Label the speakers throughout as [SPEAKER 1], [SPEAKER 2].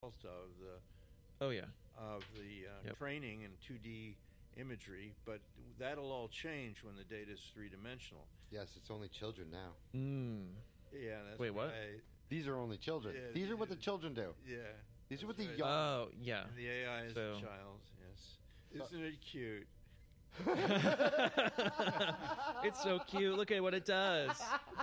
[SPEAKER 1] result of the
[SPEAKER 2] Oh yeah.
[SPEAKER 1] of the training and 2D imagery, but that'll all change when the data is three-dimensional.
[SPEAKER 3] Yes, it's only children now.
[SPEAKER 1] Yeah. That's
[SPEAKER 2] Wait, what?
[SPEAKER 3] These are only children.
[SPEAKER 1] Yeah,
[SPEAKER 3] These are what the children do.
[SPEAKER 1] Yeah.
[SPEAKER 3] These are what the
[SPEAKER 1] right.
[SPEAKER 3] young.
[SPEAKER 2] Oh yeah.
[SPEAKER 1] And the AI is
[SPEAKER 2] So-
[SPEAKER 1] a child. Yes. Isn't it cute?
[SPEAKER 2] It's so cute. Look at what it does.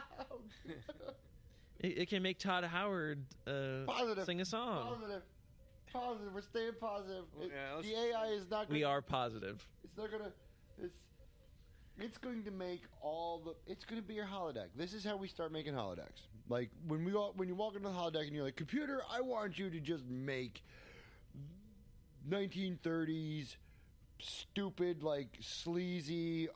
[SPEAKER 2] It can make Todd Howard
[SPEAKER 3] Positive.
[SPEAKER 2] sing a song.
[SPEAKER 3] Positive. We're staying positive.
[SPEAKER 1] Yeah,
[SPEAKER 3] The AI is not.
[SPEAKER 2] We are positive.
[SPEAKER 3] It's not gonna. It's going to make all the. It's going to be your holodeck. This is how we start making holodecks. Like when you walk into the holodeck and you're like, computer, I want you to just make 1930s stupid, like sleazy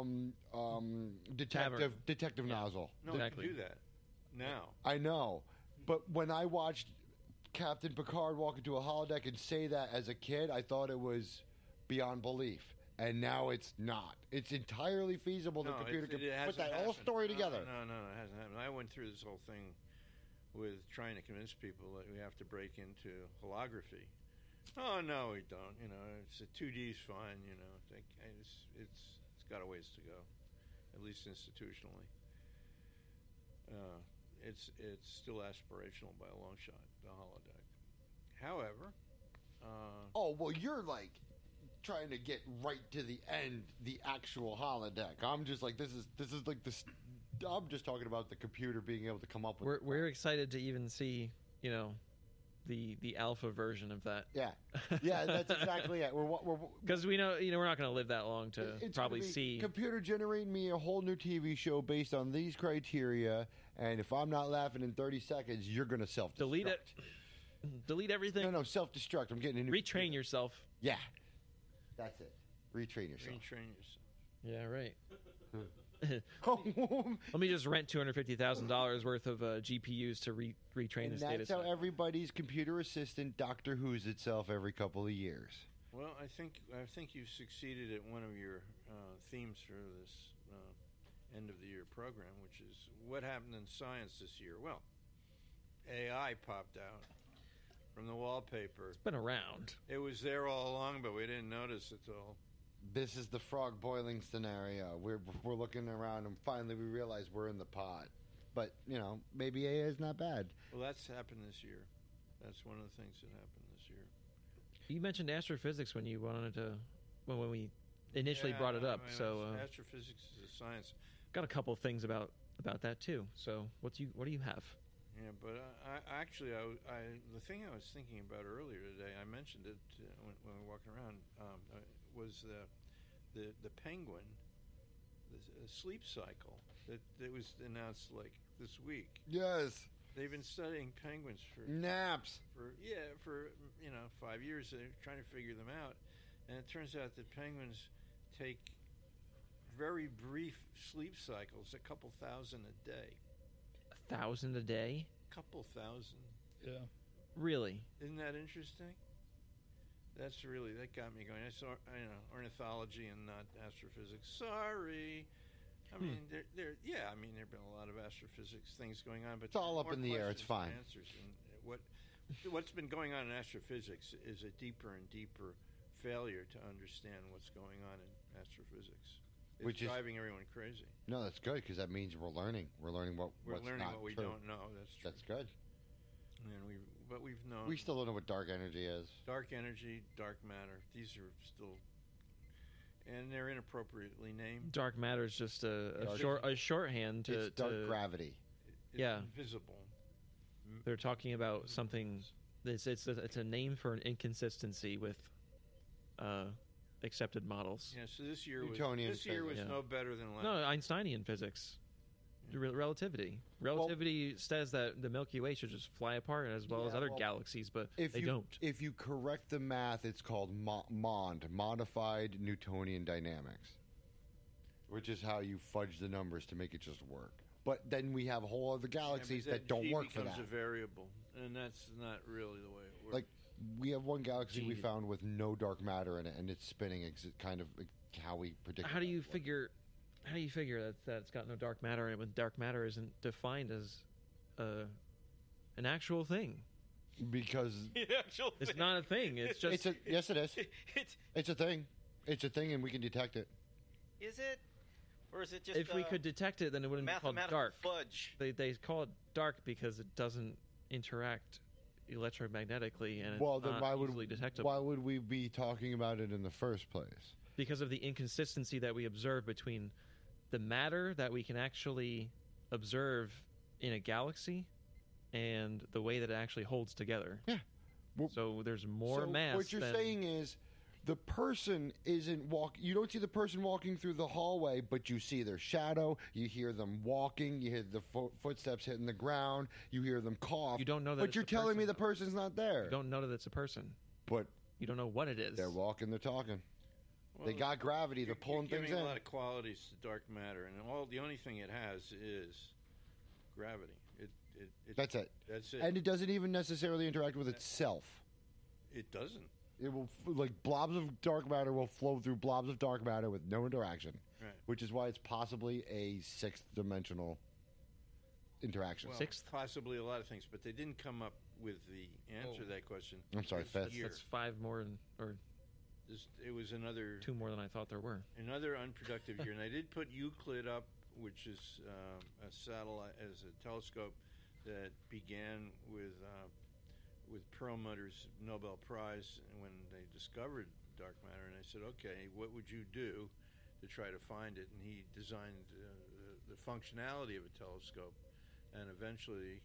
[SPEAKER 3] detective nozzle.
[SPEAKER 1] No,
[SPEAKER 2] Exactly.
[SPEAKER 1] you can do that now.
[SPEAKER 3] I know, but when I watched Captain Picard walk into a holodeck and say that as a kid, I thought it was beyond belief. And now it's not. It's entirely feasible the computer can put that whole story together.
[SPEAKER 1] No, it hasn't happened. I went through this whole thing with trying to convince people that we have to break into holography. Oh no, we don't. It's a 2D's fine. It's got a ways to go, at least institutionally. It's still aspirational by a long shot, the holodeck. However,
[SPEAKER 3] Oh, well, you're like trying to get right to the end, the actual holodeck. I'm just like, this is like this. I'm just talking about the computer being able to come up with.
[SPEAKER 2] We're excited to even see, the alpha version of that.
[SPEAKER 3] Yeah, that's exactly it.
[SPEAKER 2] Because we know, we're not going to live that long to
[SPEAKER 3] It's
[SPEAKER 2] probably
[SPEAKER 3] gonna be
[SPEAKER 2] see.
[SPEAKER 3] computer generate me a whole new TV show based on these criteria, and if I'm not laughing in 30 seconds, you're going to self-destruct.
[SPEAKER 2] Delete it. Delete everything.
[SPEAKER 3] No, self-destruct. I'm getting a new
[SPEAKER 2] Retrain yourself.
[SPEAKER 3] Yeah, that's it. Retrain yourself.
[SPEAKER 1] retrain yourself.
[SPEAKER 2] Yeah, right.
[SPEAKER 3] Oh,
[SPEAKER 2] Let me just rent $250,000 worth of GPUs to retrain
[SPEAKER 3] and
[SPEAKER 2] this data
[SPEAKER 3] that's how
[SPEAKER 2] set.
[SPEAKER 3] everybody's computer assistant Doctor Who's itself every couple of years.
[SPEAKER 1] Well, I think you've succeeded at one of your themes for this end of the year program, which is what happened in science this year. Well, AI popped out from the wallpaper.
[SPEAKER 2] It's been around.
[SPEAKER 1] It was there all along, but we didn't notice it all.
[SPEAKER 3] This is the frog boiling scenario. We're looking around and finally we realize we're in the pot. But, maybe AI is not bad.
[SPEAKER 1] Well, that's happened this year. That's one of the things that happened this year.
[SPEAKER 2] You mentioned astrophysics when you wanted to, when we initially brought it up. So
[SPEAKER 1] astrophysics is a science.
[SPEAKER 2] got a couple things about that too. So what do you have?
[SPEAKER 1] Yeah, but the thing I was thinking about earlier today, I mentioned it when we were walking around, was the penguin, the sleep cycle that was announced like this week.
[SPEAKER 3] Yes.
[SPEAKER 1] They've been studying penguins for
[SPEAKER 3] Naps.
[SPEAKER 1] for 5 years. They're trying to figure them out, and it turns out that penguins take very brief sleep cycles, a couple thousand a day.
[SPEAKER 2] 1,000 a day?
[SPEAKER 1] Couple thousand.
[SPEAKER 4] Yeah.
[SPEAKER 2] Really?
[SPEAKER 1] Isn't that interesting? That got me going. I saw ornithology and not astrophysics. Sorry. I mean, there have been a lot of astrophysics things going on, but
[SPEAKER 3] It's all up
[SPEAKER 1] more
[SPEAKER 3] in the air. It's
[SPEAKER 1] questions than
[SPEAKER 3] fine.
[SPEAKER 1] Answers. And what's been going on in astrophysics is a deeper and deeper failure to understand what's going on in astrophysics. It's
[SPEAKER 3] Which is
[SPEAKER 1] driving everyone crazy.
[SPEAKER 3] No, that's good because that means we're learning. We're learning what's not
[SPEAKER 1] what we
[SPEAKER 3] true.
[SPEAKER 1] don't know. That's true.
[SPEAKER 3] That's good.
[SPEAKER 1] And we've known.
[SPEAKER 3] We still don't know what dark energy is.
[SPEAKER 1] Dark energy, dark matter. These are still, and they're inappropriately named.
[SPEAKER 2] Dark matter is just a shorthand to
[SPEAKER 3] It's dark gravity.
[SPEAKER 1] It's
[SPEAKER 2] Yeah.
[SPEAKER 1] invisible.
[SPEAKER 2] They're talking about something. It's a name for an inconsistency with accepted models.
[SPEAKER 1] Yeah. So this year was
[SPEAKER 3] Newtonian
[SPEAKER 1] was
[SPEAKER 2] Yeah.
[SPEAKER 1] no better than last.
[SPEAKER 2] No, Einsteinian physics. Relativity. Relativity says that the Milky Way should just fly apart as well as other galaxies, but they don't.
[SPEAKER 3] If you correct the math, it's called modified Newtonian dynamics, which is how you fudge the numbers to make it just work. But then we have whole other galaxies that don't work for
[SPEAKER 1] becomes
[SPEAKER 3] that.
[SPEAKER 1] a variable, and that's not really the way it works.
[SPEAKER 3] Like we have one galaxy we
[SPEAKER 2] Gee.
[SPEAKER 3] found with no dark matter in it, and it's spinning kind of how we predict.
[SPEAKER 2] How do you figure that it's got no dark matter in it when dark matter isn't defined as an actual thing?
[SPEAKER 3] because
[SPEAKER 2] it's not a thing. It's just
[SPEAKER 3] yes, it is. It's a thing. It's a thing, and we can detect it.
[SPEAKER 4] Is it? Or is it just
[SPEAKER 2] if we could detect it, then it wouldn't be called dark.
[SPEAKER 4] Fudge.
[SPEAKER 2] They call it dark because it doesn't interact electromagnetically, and it's not easily detectable.
[SPEAKER 3] Why would we be talking about it in the first place?
[SPEAKER 2] Because of the inconsistency that we observe between the matter that we can actually observe in a galaxy and the way that it actually holds together.
[SPEAKER 3] Yeah.
[SPEAKER 2] Well, so there's more mass.
[SPEAKER 3] What you're saying is the person isn't you don't see the person walking through the hallway, but you see their shadow, you hear them walking, you hear the footsteps hitting the ground, you hear them cough.
[SPEAKER 2] You don't know that
[SPEAKER 3] But you're telling me the person's not there.
[SPEAKER 2] You don't know that it's a person.
[SPEAKER 3] But
[SPEAKER 2] you don't know what it is.
[SPEAKER 3] They're walking, they're talking. Well, they got gravity, they're pulling things in.
[SPEAKER 1] Giving a lot of qualities to dark matter, and the only thing it has is gravity.
[SPEAKER 3] That's it.
[SPEAKER 1] That's it.
[SPEAKER 3] And it doesn't even necessarily interact with itself.
[SPEAKER 1] It doesn't.
[SPEAKER 3] It will, blobs of dark matter will flow through blobs of dark matter with no interaction.
[SPEAKER 1] Right.
[SPEAKER 3] Which is why it's possibly a sixth-dimensional interaction.
[SPEAKER 1] Well, possibly a lot of things, but they didn't come up with the answer to that question.
[SPEAKER 3] I'm sorry, fifth.
[SPEAKER 2] That's 5 more, or
[SPEAKER 1] it was another
[SPEAKER 2] 2 more than I thought there were.
[SPEAKER 1] Another unproductive year, and I did put Euclid up, which is a satellite as a telescope that began with Perlmutter's Nobel Prize when they discovered dark matter. And I said, okay, what would you do to try to find it? And he designed the functionality of a telescope, and eventually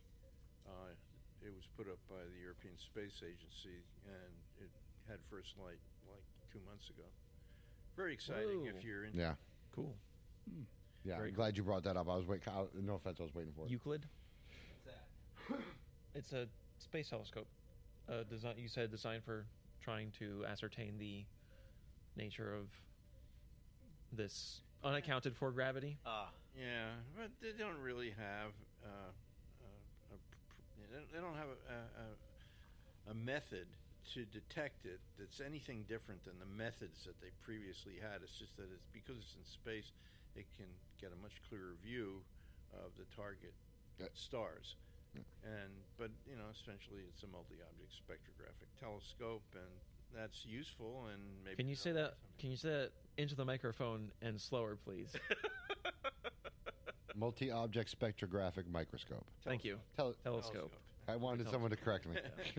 [SPEAKER 1] it was put up by the European Space Agency, and it had first light like 2 months ago. Very exciting.
[SPEAKER 2] Whoa.
[SPEAKER 1] If you're into
[SPEAKER 3] Yeah.
[SPEAKER 2] Cool.
[SPEAKER 3] Yeah,
[SPEAKER 2] Very
[SPEAKER 3] I'm glad you brought that up. I was waiting. No offense, I was waiting for it.
[SPEAKER 2] Euclid?
[SPEAKER 4] What's that?
[SPEAKER 2] It's a space telescope. You said designed for trying to ascertain the nature of this unaccounted for gravity.
[SPEAKER 1] Yeah, but they don't really have they don't have a method to detect it that's anything different than the methods that they previously had. It's just that it's because it's in space, it can get a much clearer view of the target stars. But essentially it's a multi-object spectrographic telescope, and that's useful. And maybe
[SPEAKER 2] Can you say that into the microphone and slower, please?
[SPEAKER 3] Multi-object spectrographic microscope.
[SPEAKER 2] Thank you. Telescope.
[SPEAKER 3] I wanted someone to correct me.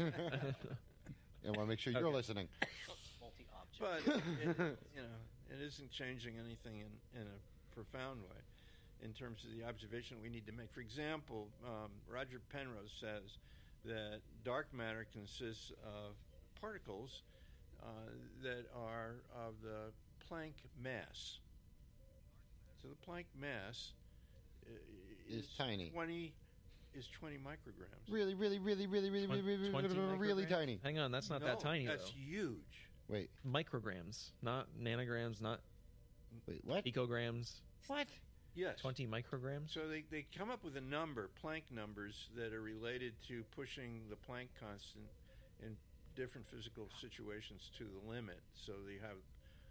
[SPEAKER 3] I want to make sure you're listening.
[SPEAKER 4] Multi-object.
[SPEAKER 1] But it isn't changing anything in a profound way in terms of the observation we need to make. For example, Roger Penrose says that dark matter consists of particles that are of the Planck mass. So the Planck mass
[SPEAKER 3] is tiny.
[SPEAKER 1] 20 micrograms.
[SPEAKER 3] Really, really, really, really, really, really, really, really tiny.
[SPEAKER 2] Hang on, that's not that tiny.
[SPEAKER 1] That's
[SPEAKER 2] though.
[SPEAKER 1] huge.
[SPEAKER 3] Wait,
[SPEAKER 2] micrograms, not nanograms, not
[SPEAKER 3] what?
[SPEAKER 2] Picograms.
[SPEAKER 3] What?
[SPEAKER 1] Yes.
[SPEAKER 2] 20 micrograms.
[SPEAKER 1] So they come up with a number, Planck numbers, that are related to pushing the Planck constant in different physical situations to the limit. So they have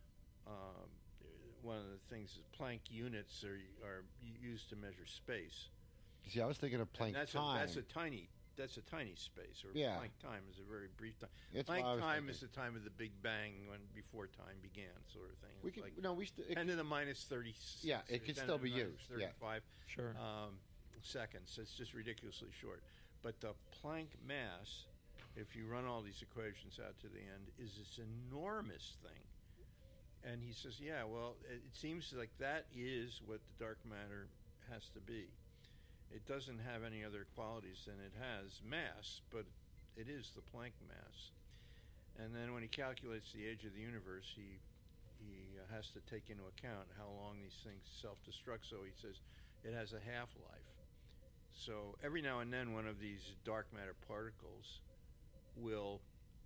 [SPEAKER 1] one of the things is Planck units are used to measure space.
[SPEAKER 3] See, I was thinking of Planck time.
[SPEAKER 1] That's a tiny space. Or
[SPEAKER 3] yeah.
[SPEAKER 1] Planck time is a very brief time.
[SPEAKER 3] It's
[SPEAKER 1] Planck time is the time of the Big Bang, before time began, sort of thing.
[SPEAKER 3] We can,
[SPEAKER 1] 10 to the minus 30.
[SPEAKER 3] Yeah, it could still be used.
[SPEAKER 1] 35
[SPEAKER 2] sure.
[SPEAKER 1] Seconds. It's just ridiculously short. But the Planck mass, if you run all these equations out to the end, is this enormous thing. And he says, yeah, well, it seems like that is what the dark matter has to be. It doesn't have any other qualities than it has mass, but it is the Planck mass. And then when he calculates the age of the universe, he has to take into account how long these things self-destruct. So he says it has a half-life. So every now and then one of these dark matter particles will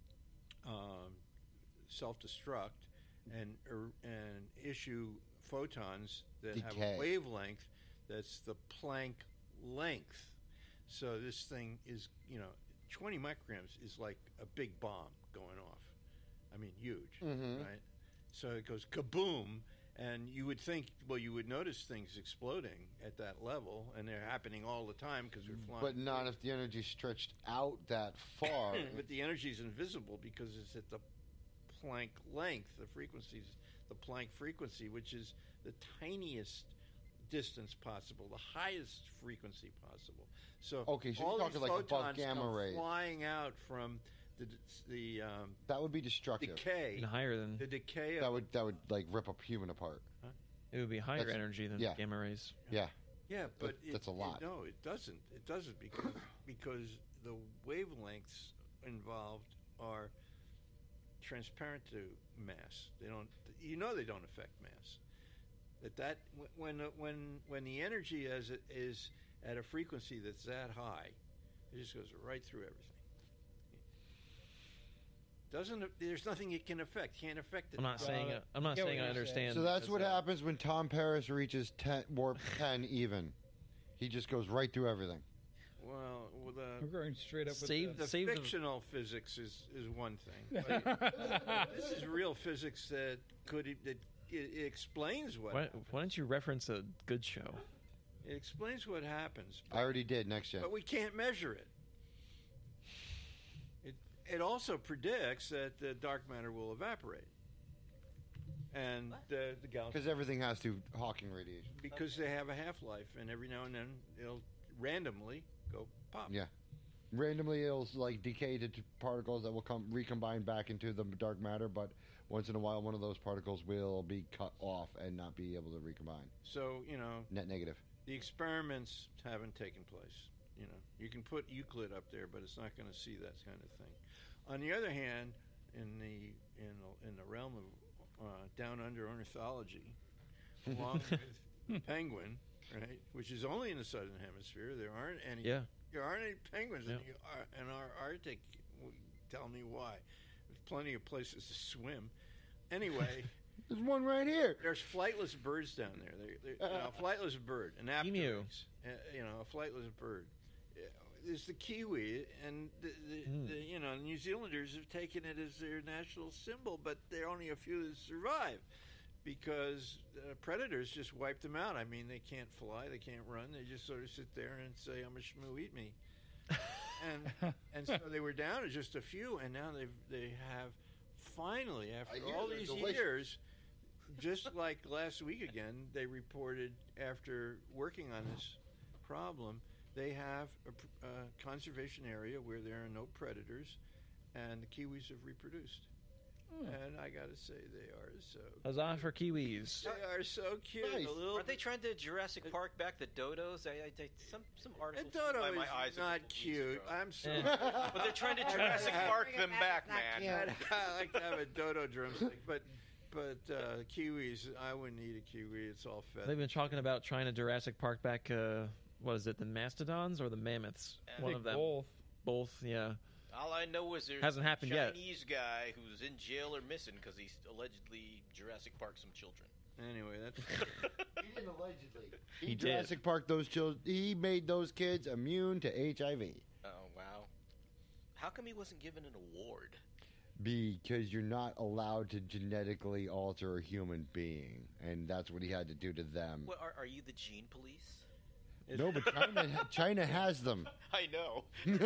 [SPEAKER 1] self-destruct and issue photons that have a wavelength that's the Planck length. So this thing is, 20 micrograms is like a big bomb going off. I mean, huge, right? So it goes kaboom, And you would think, well, you would notice things exploding at that level, and they're happening all the time because we're flying.
[SPEAKER 3] But not if the energy's stretched out that far.
[SPEAKER 1] But the energy is invisible because it's at the Planck length. The frequency is the Planck frequency, which is the tiniest distance possible, the highest frequency possible. So
[SPEAKER 3] Okay, so
[SPEAKER 1] all
[SPEAKER 3] you're
[SPEAKER 1] these
[SPEAKER 3] talking like above
[SPEAKER 1] photons
[SPEAKER 3] gamma
[SPEAKER 1] come
[SPEAKER 3] rays.
[SPEAKER 1] flying out from the
[SPEAKER 3] That would be destructive.
[SPEAKER 1] decay.
[SPEAKER 2] And higher than
[SPEAKER 1] The decay
[SPEAKER 3] That
[SPEAKER 1] of
[SPEAKER 3] would like rip a human apart.
[SPEAKER 2] it would be higher
[SPEAKER 3] That's-
[SPEAKER 2] energy than
[SPEAKER 3] yeah.
[SPEAKER 2] gamma rays.
[SPEAKER 3] Yeah.
[SPEAKER 1] Yeah, but
[SPEAKER 3] That's a lot.
[SPEAKER 1] no, it doesn't. It doesn't because the wavelengths involved are transparent to mass. They don't. They don't affect mass. When the energy is at a frequency that's that high, it just goes right through everything. There's nothing it can affect. Can't affect it.
[SPEAKER 2] I'm not saying
[SPEAKER 5] it.
[SPEAKER 2] I'm not
[SPEAKER 5] Get
[SPEAKER 2] saying
[SPEAKER 5] what
[SPEAKER 2] I
[SPEAKER 5] you're
[SPEAKER 2] understand.
[SPEAKER 3] So that's
[SPEAKER 2] as
[SPEAKER 3] what
[SPEAKER 2] a-
[SPEAKER 3] happens when Tom Paris reaches warp 10 even. He just goes right through everything.
[SPEAKER 1] Well,
[SPEAKER 5] We're going straight up
[SPEAKER 2] Save-
[SPEAKER 1] the
[SPEAKER 2] Save the-
[SPEAKER 1] fictional physics is one thing. But this is real physics that it explains what
[SPEAKER 2] Why
[SPEAKER 1] happens.
[SPEAKER 2] don't you reference a good show?
[SPEAKER 1] It explains what happens.
[SPEAKER 3] I already did. Next gen.
[SPEAKER 1] But we can't measure it. It also predicts that the dark matter will evaporate, and the galaxy,
[SPEAKER 3] Because everything has to Hawking radiation.
[SPEAKER 1] because they have a half-life, and every now and then it'll randomly go pop.
[SPEAKER 3] Yeah. Randomly, it'll like decay to particles that will recombine back into the dark matter. But once in a while, one of those particles will be cut off and not be able to recombine.
[SPEAKER 1] So
[SPEAKER 3] Net negative.
[SPEAKER 1] the experiments haven't taken place. You can put Euclid up there, but it's not going to see that kind of thing. On the other hand, in the realm of down under ornithology, along with penguin, right, which is only in the southern hemisphere, there aren't any.
[SPEAKER 2] Yeah.
[SPEAKER 1] There aren't any penguins
[SPEAKER 2] Yeah.
[SPEAKER 1] in our Arctic. Tell me why. There's plenty of places to swim. Anyway.
[SPEAKER 3] There's one right here.
[SPEAKER 1] There's flightless birds down there. A flightless bird, an
[SPEAKER 2] Emu.
[SPEAKER 1] apteryx, a flightless bird. There's the kiwi, and the New Zealanders have taken it as their national symbol, but there are only a few that survive because predators just wiped them out. I mean, they can't fly, they can't run, they just sort of sit there and say, "I'm a shmoo, eat me." and so they were down to just a few, and now they have finally, after
[SPEAKER 3] I hear
[SPEAKER 1] all
[SPEAKER 3] they're
[SPEAKER 1] these
[SPEAKER 3] delicious.
[SPEAKER 1] years, just like last week again, they reported after working on this problem, they have a conservation area where there are no predators, and the kiwis have reproduced. And I got to say, they are so.
[SPEAKER 2] Huzzah for Kiwis!
[SPEAKER 1] They are so cute.
[SPEAKER 3] Nice.
[SPEAKER 1] A little
[SPEAKER 4] Aren't they trying to Jurassic Park back the dodos? Some
[SPEAKER 1] A
[SPEAKER 4] articles.
[SPEAKER 1] dodo
[SPEAKER 4] my
[SPEAKER 1] is
[SPEAKER 4] eyes a
[SPEAKER 1] not
[SPEAKER 4] couple weeks
[SPEAKER 1] cute.
[SPEAKER 4] ago.
[SPEAKER 1] I'm so.
[SPEAKER 4] But they're trying to Jurassic Park them back, man.
[SPEAKER 1] I like to have a dodo drumstick, but kiwis, I wouldn't eat a kiwi. It's all fed.
[SPEAKER 2] They've been talking about trying to Jurassic Park back. What is it? The mastodons or the mammoths?
[SPEAKER 4] I
[SPEAKER 2] One
[SPEAKER 5] Think
[SPEAKER 2] of them.
[SPEAKER 5] both.
[SPEAKER 2] Both. Yeah.
[SPEAKER 4] All I know is there's
[SPEAKER 2] Hasn't happened
[SPEAKER 4] a
[SPEAKER 2] yet.
[SPEAKER 4] Chinese guy who's in jail or missing because he's allegedly Jurassic Park some children.
[SPEAKER 1] Anyway, that's.
[SPEAKER 3] He didn't allegedly.
[SPEAKER 2] He did.
[SPEAKER 3] Jurassic Park those children. He made those kids immune to HIV
[SPEAKER 4] Oh wow! How come he wasn't given an award?
[SPEAKER 3] because you're not allowed to genetically alter a human being, and that's what he had to do to them.
[SPEAKER 4] What are you the gene police?
[SPEAKER 3] No, but China has them,
[SPEAKER 4] I know.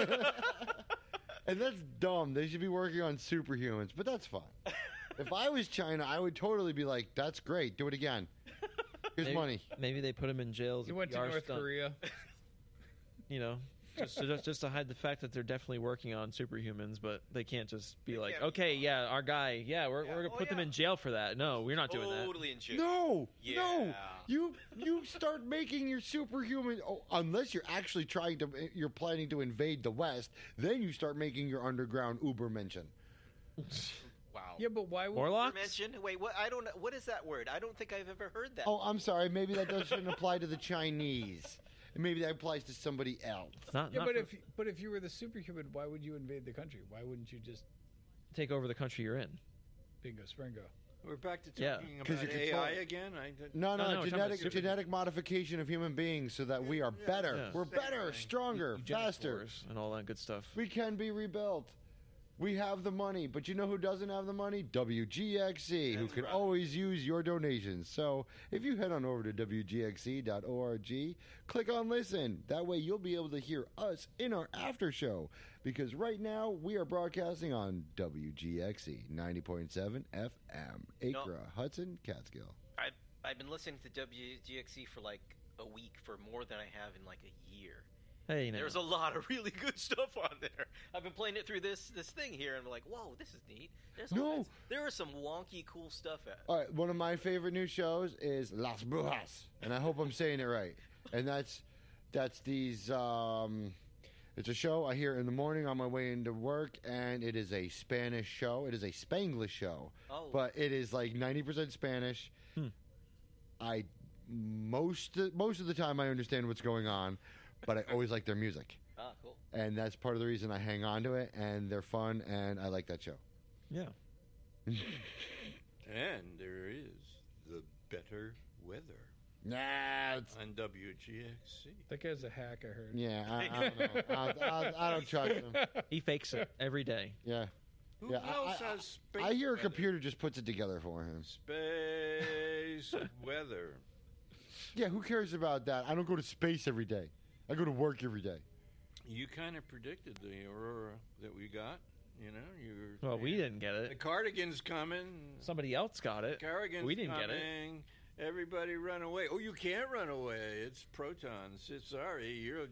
[SPEAKER 3] and that's dumb. They should be working on superhumans, but that's fine. If I was China, I would totally be like, "That's great. Do it again. Here's
[SPEAKER 2] Maybe,
[SPEAKER 3] money."
[SPEAKER 2] maybe they put him in jail. As
[SPEAKER 5] He
[SPEAKER 2] a
[SPEAKER 5] went to
[SPEAKER 2] PR
[SPEAKER 5] North
[SPEAKER 2] stunt,
[SPEAKER 5] Korea.
[SPEAKER 2] You know, just to hide the fact that they're definitely working on superhumans, but they can't just be
[SPEAKER 4] They
[SPEAKER 2] like,
[SPEAKER 4] can't be
[SPEAKER 2] okay,
[SPEAKER 4] fine.
[SPEAKER 2] yeah, our guy, yeah, we're gonna
[SPEAKER 4] Oh,
[SPEAKER 2] put them
[SPEAKER 4] yeah.
[SPEAKER 2] in jail for that. No, we're not doing that.
[SPEAKER 4] Totally in jail.
[SPEAKER 3] No,
[SPEAKER 4] Yeah.
[SPEAKER 3] no. You start making your superhuman. Oh, unless you're actually you're planning to invade the West, then you start making your underground Ubermenschen.
[SPEAKER 4] Wow.
[SPEAKER 5] Yeah, but why would
[SPEAKER 2] Warlocks?
[SPEAKER 4] Mention? Wait, what? I don't know. What is that word? I don't think I've ever heard that.
[SPEAKER 3] Oh, I'm sorry. Maybe that doesn't apply to the Chinese. Maybe that applies to somebody else.
[SPEAKER 2] It's not.
[SPEAKER 5] Yeah,
[SPEAKER 2] not
[SPEAKER 5] but
[SPEAKER 2] for-
[SPEAKER 5] if you were the superhuman, why would you invade the country? Why wouldn't you just
[SPEAKER 2] take over the country you're in.
[SPEAKER 5] bingo springo?
[SPEAKER 1] We're back to
[SPEAKER 2] Yeah.
[SPEAKER 1] talking
[SPEAKER 3] 'Cause
[SPEAKER 1] about
[SPEAKER 3] you
[SPEAKER 1] AI
[SPEAKER 3] control-
[SPEAKER 1] again.
[SPEAKER 3] No,
[SPEAKER 2] No, we're talking about
[SPEAKER 3] genetic modification of human beings so that we are better.
[SPEAKER 2] Yeah.
[SPEAKER 3] We're better,
[SPEAKER 1] Same thing.
[SPEAKER 3] stronger,
[SPEAKER 2] Eugenics
[SPEAKER 3] faster.
[SPEAKER 2] wars and all that good stuff.
[SPEAKER 3] We can be rebuilt. We have the money, but you know who doesn't have the money? WGXC, who
[SPEAKER 4] That's
[SPEAKER 3] can
[SPEAKER 4] right.
[SPEAKER 3] always use your donations. So if you head on over to WGXC.org, click on listen. That way you'll be able to hear us in our after show. Because right now we are broadcasting on WGXC 90.7 FM, Acra, Hudson, Catskill.
[SPEAKER 4] I've been listening to WGXC for like a week for more than I have in like a year.
[SPEAKER 2] Hey, now.
[SPEAKER 4] There's a lot of really good stuff on there. I've been playing it through this thing here, and I'm like, whoa, this is neat. There are some wonky, cool stuff at it.
[SPEAKER 3] All right, one of my favorite new shows is Las Brujas, and I hope I'm saying it right. And that's these. It's a show I hear in the morning on my way into work, and it is a Spanish show. It is a Spanglish show, but it is like 90% Spanish. Most of the time I understand what's going on, but I always like their music.
[SPEAKER 4] Ah, cool.
[SPEAKER 3] And that's part of the reason I hang on to it, and they're fun, and I like that show.
[SPEAKER 2] Yeah.
[SPEAKER 1] And there is the better weather
[SPEAKER 3] Nah, it's,
[SPEAKER 1] on WGXC.
[SPEAKER 5] That guy's a hack, I heard.
[SPEAKER 3] yeah, I don't know. I don't trust him.
[SPEAKER 2] He fakes it every day.
[SPEAKER 3] Yeah.
[SPEAKER 1] Who
[SPEAKER 3] Yeah,
[SPEAKER 1] else has space
[SPEAKER 3] I hear a
[SPEAKER 1] weather?
[SPEAKER 3] computer just puts it together for him.
[SPEAKER 1] Space weather.
[SPEAKER 3] Yeah, who cares about that? I don't go to space every day. I go to work every day.
[SPEAKER 1] You kind of predicted the aurora that we got. You know,
[SPEAKER 2] Well, we didn't get
[SPEAKER 1] The
[SPEAKER 2] it.
[SPEAKER 1] cardigan's coming.
[SPEAKER 2] Somebody else got it.
[SPEAKER 1] Cardigan's
[SPEAKER 2] We didn't
[SPEAKER 1] coming.
[SPEAKER 2] get it.
[SPEAKER 1] Everybody run away. Oh, you can't run away. It's protons. It's sorry. You're.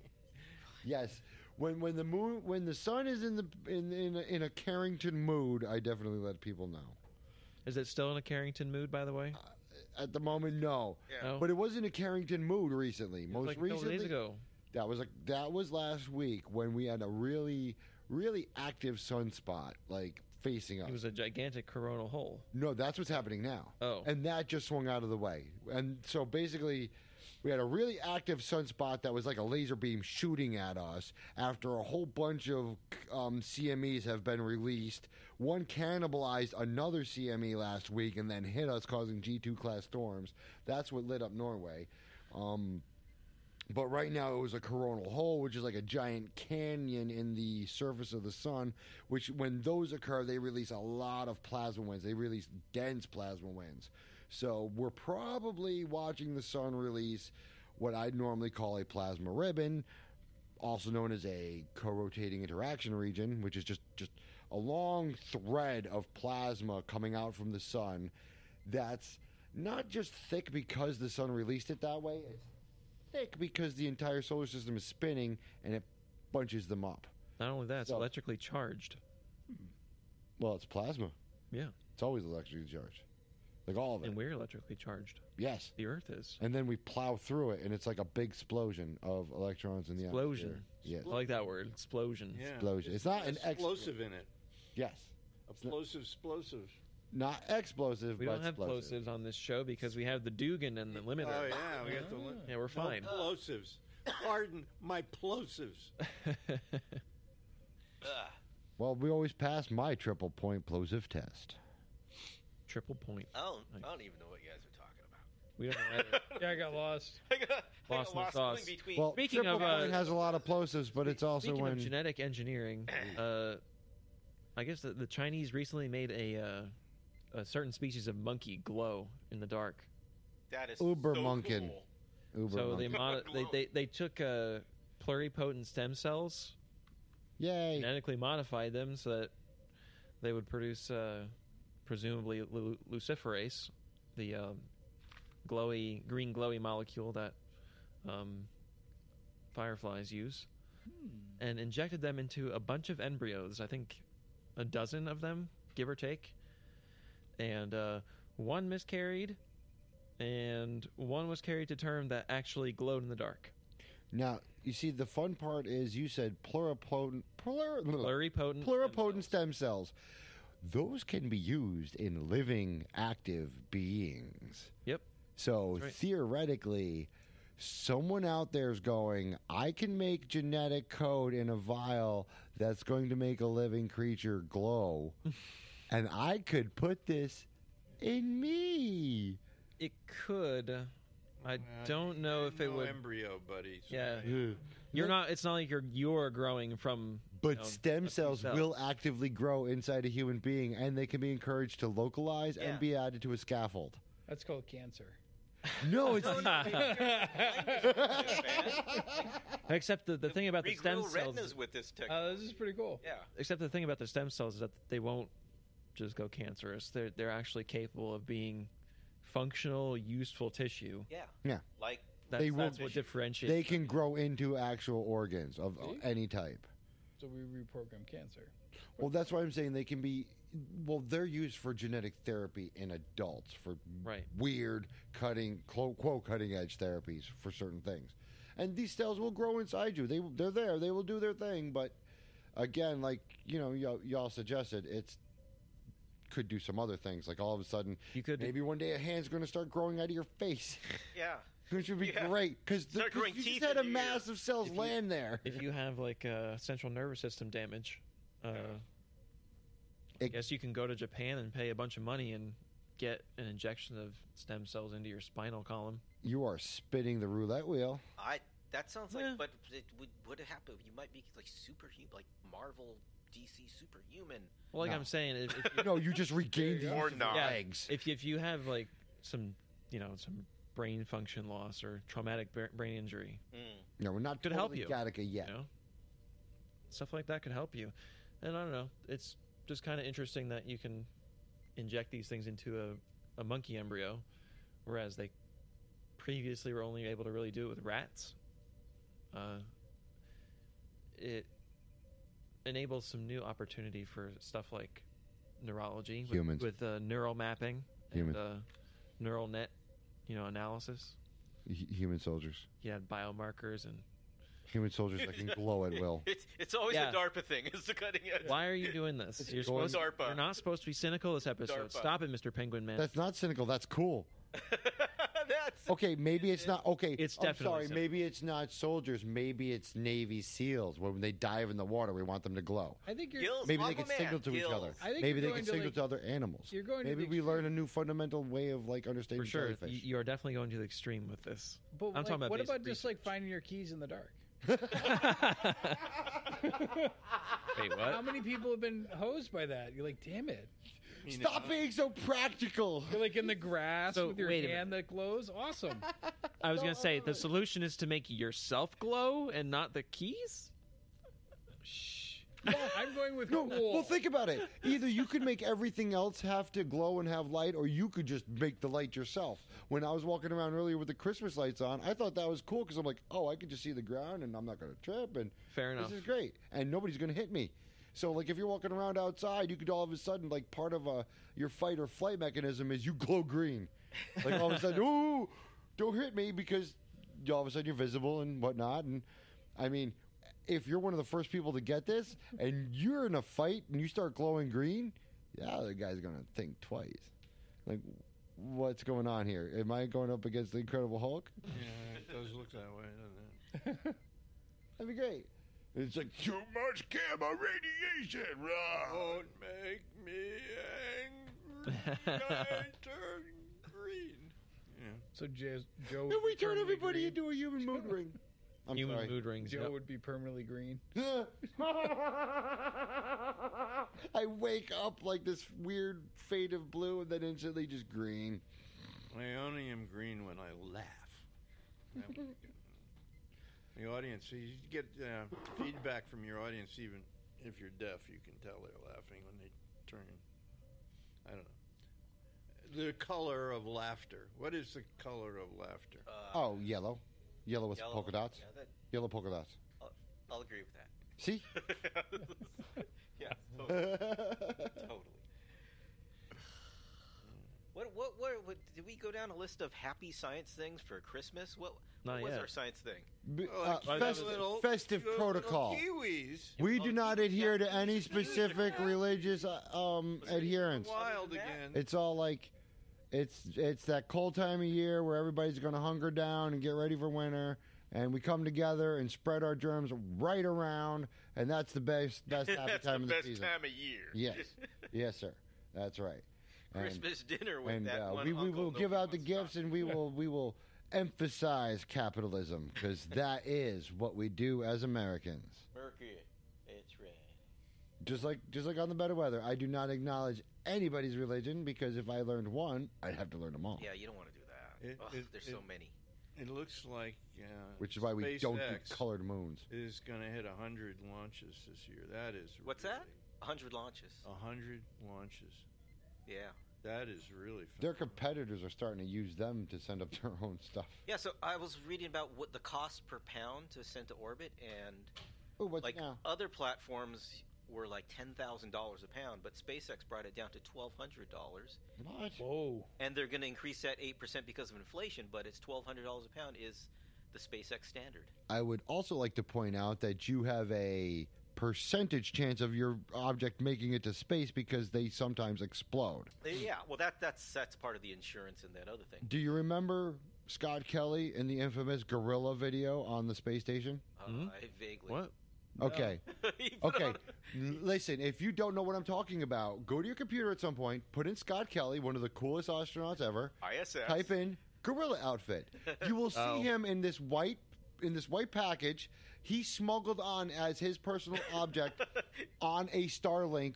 [SPEAKER 3] Yes, when the sun is in a Carrington mood, I definitely let people know.
[SPEAKER 2] Is it still in a Carrington mood, by the way?
[SPEAKER 3] At the moment, no.
[SPEAKER 4] Yeah.
[SPEAKER 2] No?
[SPEAKER 3] But it was in a Carrington mood recently. Most
[SPEAKER 2] like a couple
[SPEAKER 3] recently,
[SPEAKER 2] days ago.
[SPEAKER 3] that was last week when we had a really active sunspot like facing us.
[SPEAKER 2] It was a gigantic coronal hole.
[SPEAKER 3] No, that's what's happening now.
[SPEAKER 2] Oh.
[SPEAKER 3] And that just swung out of the way. And so basically, we had a really active sunspot that was like a laser beam shooting at us after a whole bunch of CMEs have been released. One cannibalized another CME last week and then hit us, causing G2 class storms. That's what lit up Norway. But right now it was a coronal hole, which is like a giant canyon in the surface of the sun, which when those occur, they release a lot of plasma winds. They release dense plasma winds. So we're probably watching the sun release what I'd normally call a plasma ribbon, also known as a co-rotating interaction region, which is just a long thread of plasma coming out from the sun that's not just thick because the sun released it that way. It's thick because the entire solar system is spinning and it bunches them up.
[SPEAKER 2] Not only that, it's
[SPEAKER 3] So-
[SPEAKER 2] electrically charged.
[SPEAKER 3] Well, it's plasma.
[SPEAKER 2] Yeah.
[SPEAKER 3] It's always electrically charged. Like all of it.
[SPEAKER 2] And we're electrically charged.
[SPEAKER 3] Yes.
[SPEAKER 2] The Earth is.
[SPEAKER 3] And then we plow through it, and it's like a big explosion of electrons in the
[SPEAKER 2] Explosion.
[SPEAKER 3] atmosphere. Yes.
[SPEAKER 2] I like that word. Explosion.
[SPEAKER 1] Yeah.
[SPEAKER 3] Explosion. It's not an
[SPEAKER 1] explosive in it.
[SPEAKER 3] Yes.
[SPEAKER 1] Explosive.
[SPEAKER 3] Not explosive,
[SPEAKER 2] We
[SPEAKER 3] but
[SPEAKER 2] don't have
[SPEAKER 3] explosive.
[SPEAKER 2] plosives on this show because we have the Dugan and the limiter.
[SPEAKER 1] Oh yeah, we got the.
[SPEAKER 2] Yeah, we're fine.
[SPEAKER 1] No plosives. Pardon my plosives.
[SPEAKER 3] Well, we always pass my triple point plosive test.
[SPEAKER 2] Triple point.
[SPEAKER 4] I don't even know what you guys are talking about.
[SPEAKER 2] We don't know either.
[SPEAKER 5] Yeah, I got lost.
[SPEAKER 4] I got
[SPEAKER 2] Lost in the
[SPEAKER 4] lost
[SPEAKER 2] sauce.
[SPEAKER 4] going between.
[SPEAKER 3] Well,
[SPEAKER 2] Speaking
[SPEAKER 3] triple
[SPEAKER 2] of,
[SPEAKER 3] point has a lot of plosives, but it's also
[SPEAKER 2] Speaking
[SPEAKER 3] when
[SPEAKER 2] of genetic engineering, I guess the Chinese recently made a certain species of monkey glow in the dark.
[SPEAKER 4] that is
[SPEAKER 3] Uber
[SPEAKER 4] so
[SPEAKER 3] Munkin.
[SPEAKER 4] cool.
[SPEAKER 3] Uber
[SPEAKER 2] So
[SPEAKER 3] monkey.
[SPEAKER 2] they took pluripotent stem cells,
[SPEAKER 3] Yay.
[SPEAKER 2] genetically modified them so that they would produce presumably luciferase, the green glowy molecule that fireflies use, and injected them into a bunch of embryos. I think a dozen of them, give or take, and one miscarried, and one was carried to term that actually glowed in the dark.
[SPEAKER 3] Now, you see, the fun part is you said pluripotent
[SPEAKER 2] Pluripotent
[SPEAKER 3] stem cells. Those can be used in living, active beings.
[SPEAKER 2] Yep.
[SPEAKER 3] So
[SPEAKER 2] That's right.
[SPEAKER 3] theoretically, someone out there is going, I can make genetic code in a vial that's going to make a living creature glow, and I could put this in me.
[SPEAKER 2] It could, I don't know if it
[SPEAKER 1] no
[SPEAKER 2] would.
[SPEAKER 1] embryo, buddy.
[SPEAKER 2] Yeah.
[SPEAKER 1] Sorry.
[SPEAKER 2] You're not. It's not like you're growing from.
[SPEAKER 3] But
[SPEAKER 2] you know,
[SPEAKER 3] stem
[SPEAKER 2] a few
[SPEAKER 3] cells will actively grow inside a human being, and they can be encouraged to localize
[SPEAKER 4] Yeah.
[SPEAKER 3] and be added to a scaffold.
[SPEAKER 5] That's called cancer.
[SPEAKER 3] No, it's
[SPEAKER 2] Except the thing about the stem
[SPEAKER 4] Regrow
[SPEAKER 2] cells.
[SPEAKER 4] retinas with this technology.
[SPEAKER 5] This is pretty cool.
[SPEAKER 4] Yeah.
[SPEAKER 2] Except the thing about the stem cells is that they won't just go cancerous. They're actually capable of being functional, useful tissue.
[SPEAKER 4] Yeah.
[SPEAKER 3] Yeah.
[SPEAKER 4] Like
[SPEAKER 2] That's
[SPEAKER 3] will-
[SPEAKER 2] what differentiates.
[SPEAKER 3] they can grow into actual organs of any type.
[SPEAKER 5] So we reprogram cancer.
[SPEAKER 3] Well, that's why I'm saying they can be. Well, they're used for genetic therapy in adults for
[SPEAKER 2] Right.
[SPEAKER 3] weird quote cutting edge therapies for certain things, and these cells will grow inside you. They're there. They will do their thing. But again, like y'all suggested, it's could do some other things. Like all of a sudden,
[SPEAKER 2] You could-
[SPEAKER 3] maybe one day a hand's going to start growing out of your face,
[SPEAKER 4] yeah.
[SPEAKER 3] which would be
[SPEAKER 4] Yeah.
[SPEAKER 3] great because
[SPEAKER 4] Start growing
[SPEAKER 3] you
[SPEAKER 4] teeth
[SPEAKER 3] just had
[SPEAKER 4] in
[SPEAKER 3] a
[SPEAKER 4] your ear.
[SPEAKER 3] mass of cells land there.
[SPEAKER 2] If you have like central nervous system damage, I
[SPEAKER 3] It-
[SPEAKER 2] guess you can go to Japan and pay a bunch of money and get an injection of stem cells into your spinal column.
[SPEAKER 3] You are spinning the roulette wheel.
[SPEAKER 4] That sounds like,
[SPEAKER 2] Yeah.
[SPEAKER 4] but it would it happen? You might be like superhuman, like Marvel, DC superhuman.
[SPEAKER 2] Well, like
[SPEAKER 3] No.
[SPEAKER 2] I'm saying, if
[SPEAKER 3] No, you just regained the
[SPEAKER 4] Or
[SPEAKER 3] use of your
[SPEAKER 4] not.
[SPEAKER 3] legs.
[SPEAKER 2] if you have like some some brain function loss or traumatic brain injury,
[SPEAKER 3] No, we're not
[SPEAKER 2] Could help
[SPEAKER 3] totally
[SPEAKER 2] you.
[SPEAKER 3] Gattaca yet.
[SPEAKER 2] you know, stuff like that could help you. And I don't know, it's just kind of interesting that you can inject these things into a monkey embryo, whereas they previously were only able to really do it with rats. It enables some new opportunity for stuff like neurology,
[SPEAKER 3] Humans.
[SPEAKER 2] with neural mapping
[SPEAKER 3] Humans.
[SPEAKER 2] and neural net, analysis.
[SPEAKER 3] Human soldiers.
[SPEAKER 2] You had biomarkers and.
[SPEAKER 3] Human soldiers that can glow at will.
[SPEAKER 4] It's always
[SPEAKER 2] Yeah.
[SPEAKER 4] the DARPA thing. Is the cutting edge.
[SPEAKER 2] Why are you doing this? You're
[SPEAKER 3] going-
[SPEAKER 4] DARPA.
[SPEAKER 2] You're not supposed to be cynical this episode.
[SPEAKER 4] DARPA.
[SPEAKER 2] Stop it, Mr. Penguin Man.
[SPEAKER 3] That's not cynical. That's cool.
[SPEAKER 4] That's
[SPEAKER 3] Okay, maybe it's not. Okay,
[SPEAKER 2] It's
[SPEAKER 3] I'm
[SPEAKER 2] definitely
[SPEAKER 3] sorry.
[SPEAKER 2] cynical.
[SPEAKER 3] Maybe it's not soldiers. Maybe it's Navy SEALs. When they dive in the water, we want them to glow.
[SPEAKER 5] I think you're.
[SPEAKER 4] Gills.
[SPEAKER 3] Maybe they can
[SPEAKER 4] Aquaman,
[SPEAKER 3] signal to each
[SPEAKER 4] Gills.
[SPEAKER 3] other.
[SPEAKER 5] I think
[SPEAKER 3] Maybe
[SPEAKER 5] you're
[SPEAKER 3] they
[SPEAKER 5] going
[SPEAKER 3] can
[SPEAKER 5] to,
[SPEAKER 3] signal
[SPEAKER 5] like-
[SPEAKER 3] to other animals.
[SPEAKER 5] You're going to
[SPEAKER 3] Maybe
[SPEAKER 5] the
[SPEAKER 3] we learn a
[SPEAKER 5] extreme.
[SPEAKER 3] new fundamental way of understanding
[SPEAKER 2] For sure.
[SPEAKER 3] jellyfish.
[SPEAKER 2] You are definitely going to the extreme with this.
[SPEAKER 5] But
[SPEAKER 2] I'm
[SPEAKER 5] like,
[SPEAKER 2] talking about
[SPEAKER 5] what
[SPEAKER 2] basic
[SPEAKER 5] about just like
[SPEAKER 2] research.
[SPEAKER 5] finding your keys in the dark?
[SPEAKER 2] Wait,
[SPEAKER 5] How
[SPEAKER 2] what?
[SPEAKER 5] many people have been hosed by that? You're like, damn it.
[SPEAKER 3] Stop being so practical.
[SPEAKER 5] You're like in the grass
[SPEAKER 2] So,
[SPEAKER 5] with your
[SPEAKER 2] wait a
[SPEAKER 5] hand that glows. Awesome.
[SPEAKER 2] I was going to say, the solution is to make yourself glow and not the keys? Shh.
[SPEAKER 5] I'm going with
[SPEAKER 3] No,
[SPEAKER 5] cool.
[SPEAKER 3] well, think about it. Either you could make everything else have to glow and have light, or you could just make the light yourself. When I was walking around earlier with the Christmas lights on, I thought that was cool because I'm like, oh, I could just see the ground and I'm not going to trip, and
[SPEAKER 2] Fair enough.
[SPEAKER 3] this is great, and nobody's going to hit me. So, like, if you're walking around outside, you could all of a sudden, like, part of your fight or flight mechanism is you glow green. Like, all of a sudden, ooh, don't hit me because all of a sudden you're visible and whatnot. And, I mean, if you're one of the first people to get this and you're in a fight and you start glowing green, the other guy's going to think twice. Like, what's going on here? Am I going up against the Incredible Hulk?
[SPEAKER 1] Yeah, it does look that way, doesn't it?
[SPEAKER 3] That'd be great. It's like, too much gamma radiation. Rah.
[SPEAKER 1] Don't make me angry. I turn green. Yeah.
[SPEAKER 5] So Joe.
[SPEAKER 3] And
[SPEAKER 5] would
[SPEAKER 3] we
[SPEAKER 5] be
[SPEAKER 3] turn
[SPEAKER 5] permanently
[SPEAKER 3] everybody
[SPEAKER 5] green.
[SPEAKER 3] into a human mood ring. I'm
[SPEAKER 2] Human
[SPEAKER 3] sorry.
[SPEAKER 2] mood rings.
[SPEAKER 5] Joe
[SPEAKER 2] yep.
[SPEAKER 5] would be permanently green.
[SPEAKER 3] I wake up like this weird fade of blue and then instantly just green.
[SPEAKER 1] I only am green when I laugh. That would be good. The audience, so you get feedback from your audience, even if you're deaf, you can tell they're laughing when they turn. I don't know. The color of laughter. What is the color of laughter?
[SPEAKER 3] Oh, yellow. Yellow with
[SPEAKER 4] Yellow.
[SPEAKER 3] polka dots.
[SPEAKER 4] Yeah,
[SPEAKER 3] Yellow polka dots.
[SPEAKER 4] I'll agree with that.
[SPEAKER 3] See?
[SPEAKER 4] Yeah, totally. What did we go down a list of happy science things for Christmas? What
[SPEAKER 2] Not
[SPEAKER 4] was
[SPEAKER 2] yet.
[SPEAKER 4] our science thing?
[SPEAKER 3] Festive protocol.
[SPEAKER 1] Kiwis.
[SPEAKER 3] We do not adhere to any specific religious adherence.
[SPEAKER 1] Wild again.
[SPEAKER 3] It's all like, it's that cold time of year where everybody's going to hunker down and get ready for winter, and we come together and spread our germs right around, and that's the best happy
[SPEAKER 4] That's
[SPEAKER 3] time
[SPEAKER 4] the
[SPEAKER 3] of the
[SPEAKER 4] best
[SPEAKER 3] season.
[SPEAKER 4] time of year.
[SPEAKER 3] Yes, yes, sir. That's right. And-
[SPEAKER 4] Christmas dinner with
[SPEAKER 3] and
[SPEAKER 4] that one
[SPEAKER 3] we
[SPEAKER 4] uncle
[SPEAKER 3] will give
[SPEAKER 4] nobody
[SPEAKER 3] out the
[SPEAKER 4] wants to
[SPEAKER 3] gifts,
[SPEAKER 4] talk
[SPEAKER 3] and we will emphasize capitalism because that is what we do as Americans.
[SPEAKER 4] Mercury, it's red.
[SPEAKER 3] Just like on the Better Weather, I do not acknowledge anybody's religion because if I learned one, I'd have to learn them all.
[SPEAKER 4] Yeah, you don't want to do that. There's so many.
[SPEAKER 1] It looks like
[SPEAKER 3] which is why we
[SPEAKER 1] SpaceX
[SPEAKER 3] don't do colored moons.
[SPEAKER 1] is going to hit 100 launches this year. That is
[SPEAKER 4] What's that? 100 launches.
[SPEAKER 1] 100 launches.
[SPEAKER 4] Yeah.
[SPEAKER 1] That is really
[SPEAKER 3] Their
[SPEAKER 1] phenomenal.
[SPEAKER 3] competitors are starting to use them to send up their own stuff.
[SPEAKER 4] Yeah, so I was reading about what the cost per pound to send to orbit, and
[SPEAKER 3] Oh, what's
[SPEAKER 4] like
[SPEAKER 3] now?
[SPEAKER 4] other platforms were like $10,000 a pound, but SpaceX brought it down to $1,200.
[SPEAKER 3] What?
[SPEAKER 5] Whoa.
[SPEAKER 4] And they're going to increase that 8% because of inflation, but it's $1,200 a pound is the SpaceX standard.
[SPEAKER 3] I would also like to point out that you have a percentage chance of your object making it to space because they sometimes explode.
[SPEAKER 4] Yeah, well, that's part of the insurance and that other thing.
[SPEAKER 3] Do you remember Scott Kelly in the infamous gorilla video on the space station?
[SPEAKER 4] I vaguely.
[SPEAKER 2] What?
[SPEAKER 3] Okay.
[SPEAKER 4] He put
[SPEAKER 3] Okay.
[SPEAKER 4] on-
[SPEAKER 3] Listen, if you don't know what I'm talking about, go to your computer at some point, put in Scott Kelly, one of the coolest astronauts ever,
[SPEAKER 4] ISS.
[SPEAKER 3] type in gorilla outfit. You will see
[SPEAKER 2] Oh.
[SPEAKER 3] him in this white package. He smuggled on as his personal object on a Starlink,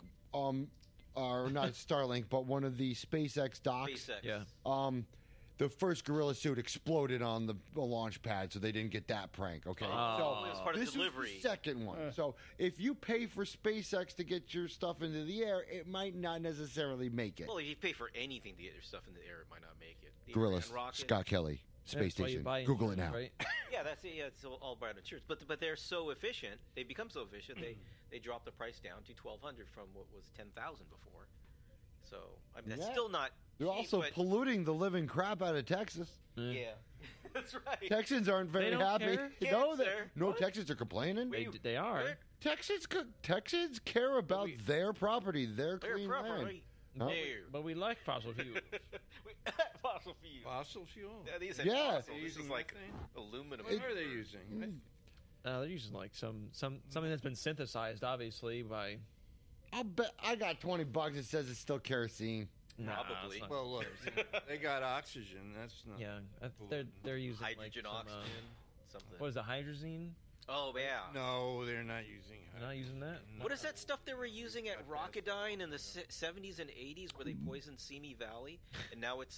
[SPEAKER 3] or not Starlink, but one of the SpaceX docks.
[SPEAKER 4] SpaceX.
[SPEAKER 2] Yeah.
[SPEAKER 3] The first gorilla suit exploded on the launch pad, so they didn't get that prank. Okay,
[SPEAKER 2] Oh.
[SPEAKER 3] so
[SPEAKER 4] It was part of
[SPEAKER 3] this
[SPEAKER 4] delivery.
[SPEAKER 3] was the second one. So if you pay for SpaceX to get your stuff into the air, it might not necessarily make it.
[SPEAKER 4] Well, if you pay for anything to get your stuff in the air, it might not make it. The
[SPEAKER 3] Gorilla,
[SPEAKER 4] Iran rocket-
[SPEAKER 3] Scott Kelly, Space
[SPEAKER 2] That's why you
[SPEAKER 3] Station.
[SPEAKER 2] buy
[SPEAKER 3] Google it
[SPEAKER 2] insurance,
[SPEAKER 3] now.
[SPEAKER 2] Right?
[SPEAKER 4] Yeah, that's it. Yeah, it's all about insurance. But they're so efficient. They become so efficient. They drop the price down to $1,200 from what was $10,000 before. So I mean, that's
[SPEAKER 3] Yeah.
[SPEAKER 4] still not.
[SPEAKER 3] They're
[SPEAKER 4] cheap,
[SPEAKER 3] also
[SPEAKER 4] but-
[SPEAKER 3] polluting the living crap out of Texas.
[SPEAKER 4] Yeah, that's right.
[SPEAKER 3] Texans aren't very
[SPEAKER 2] don't
[SPEAKER 3] happy.
[SPEAKER 2] care?
[SPEAKER 3] No,
[SPEAKER 4] Cancer.
[SPEAKER 3] no
[SPEAKER 4] What?
[SPEAKER 3] Texans are complaining.
[SPEAKER 2] They are.
[SPEAKER 4] Where-
[SPEAKER 3] Texans care about their property, their
[SPEAKER 4] They're
[SPEAKER 3] clean land.
[SPEAKER 4] properly.
[SPEAKER 3] Huh?
[SPEAKER 4] No.
[SPEAKER 2] But we like fossil fuels.
[SPEAKER 4] Fossil fuel.
[SPEAKER 1] Fossil fuel.
[SPEAKER 4] Yeah, these are
[SPEAKER 3] Yeah.
[SPEAKER 4] fossil.
[SPEAKER 1] They're
[SPEAKER 4] This is
[SPEAKER 1] using
[SPEAKER 4] like
[SPEAKER 1] methane?
[SPEAKER 4] aluminum.
[SPEAKER 1] What are they using?
[SPEAKER 2] They're using like something that's been synthesized, obviously by.
[SPEAKER 3] I'll bet I got $20. It says it's still kerosene.
[SPEAKER 4] Probably.
[SPEAKER 2] it's not-
[SPEAKER 1] Well, look, they got oxygen. That's not.
[SPEAKER 2] yeah, they're using
[SPEAKER 4] Hydrogen,
[SPEAKER 2] like some,
[SPEAKER 4] oxygen, something.
[SPEAKER 2] what is it, hydrazine?
[SPEAKER 4] Oh yeah.
[SPEAKER 1] No, they're not using.
[SPEAKER 2] Not using that?
[SPEAKER 1] No.
[SPEAKER 4] What is that stuff they were using at Rocketdyne in the 70s and 80s where they poisoned Simi Valley, and now it's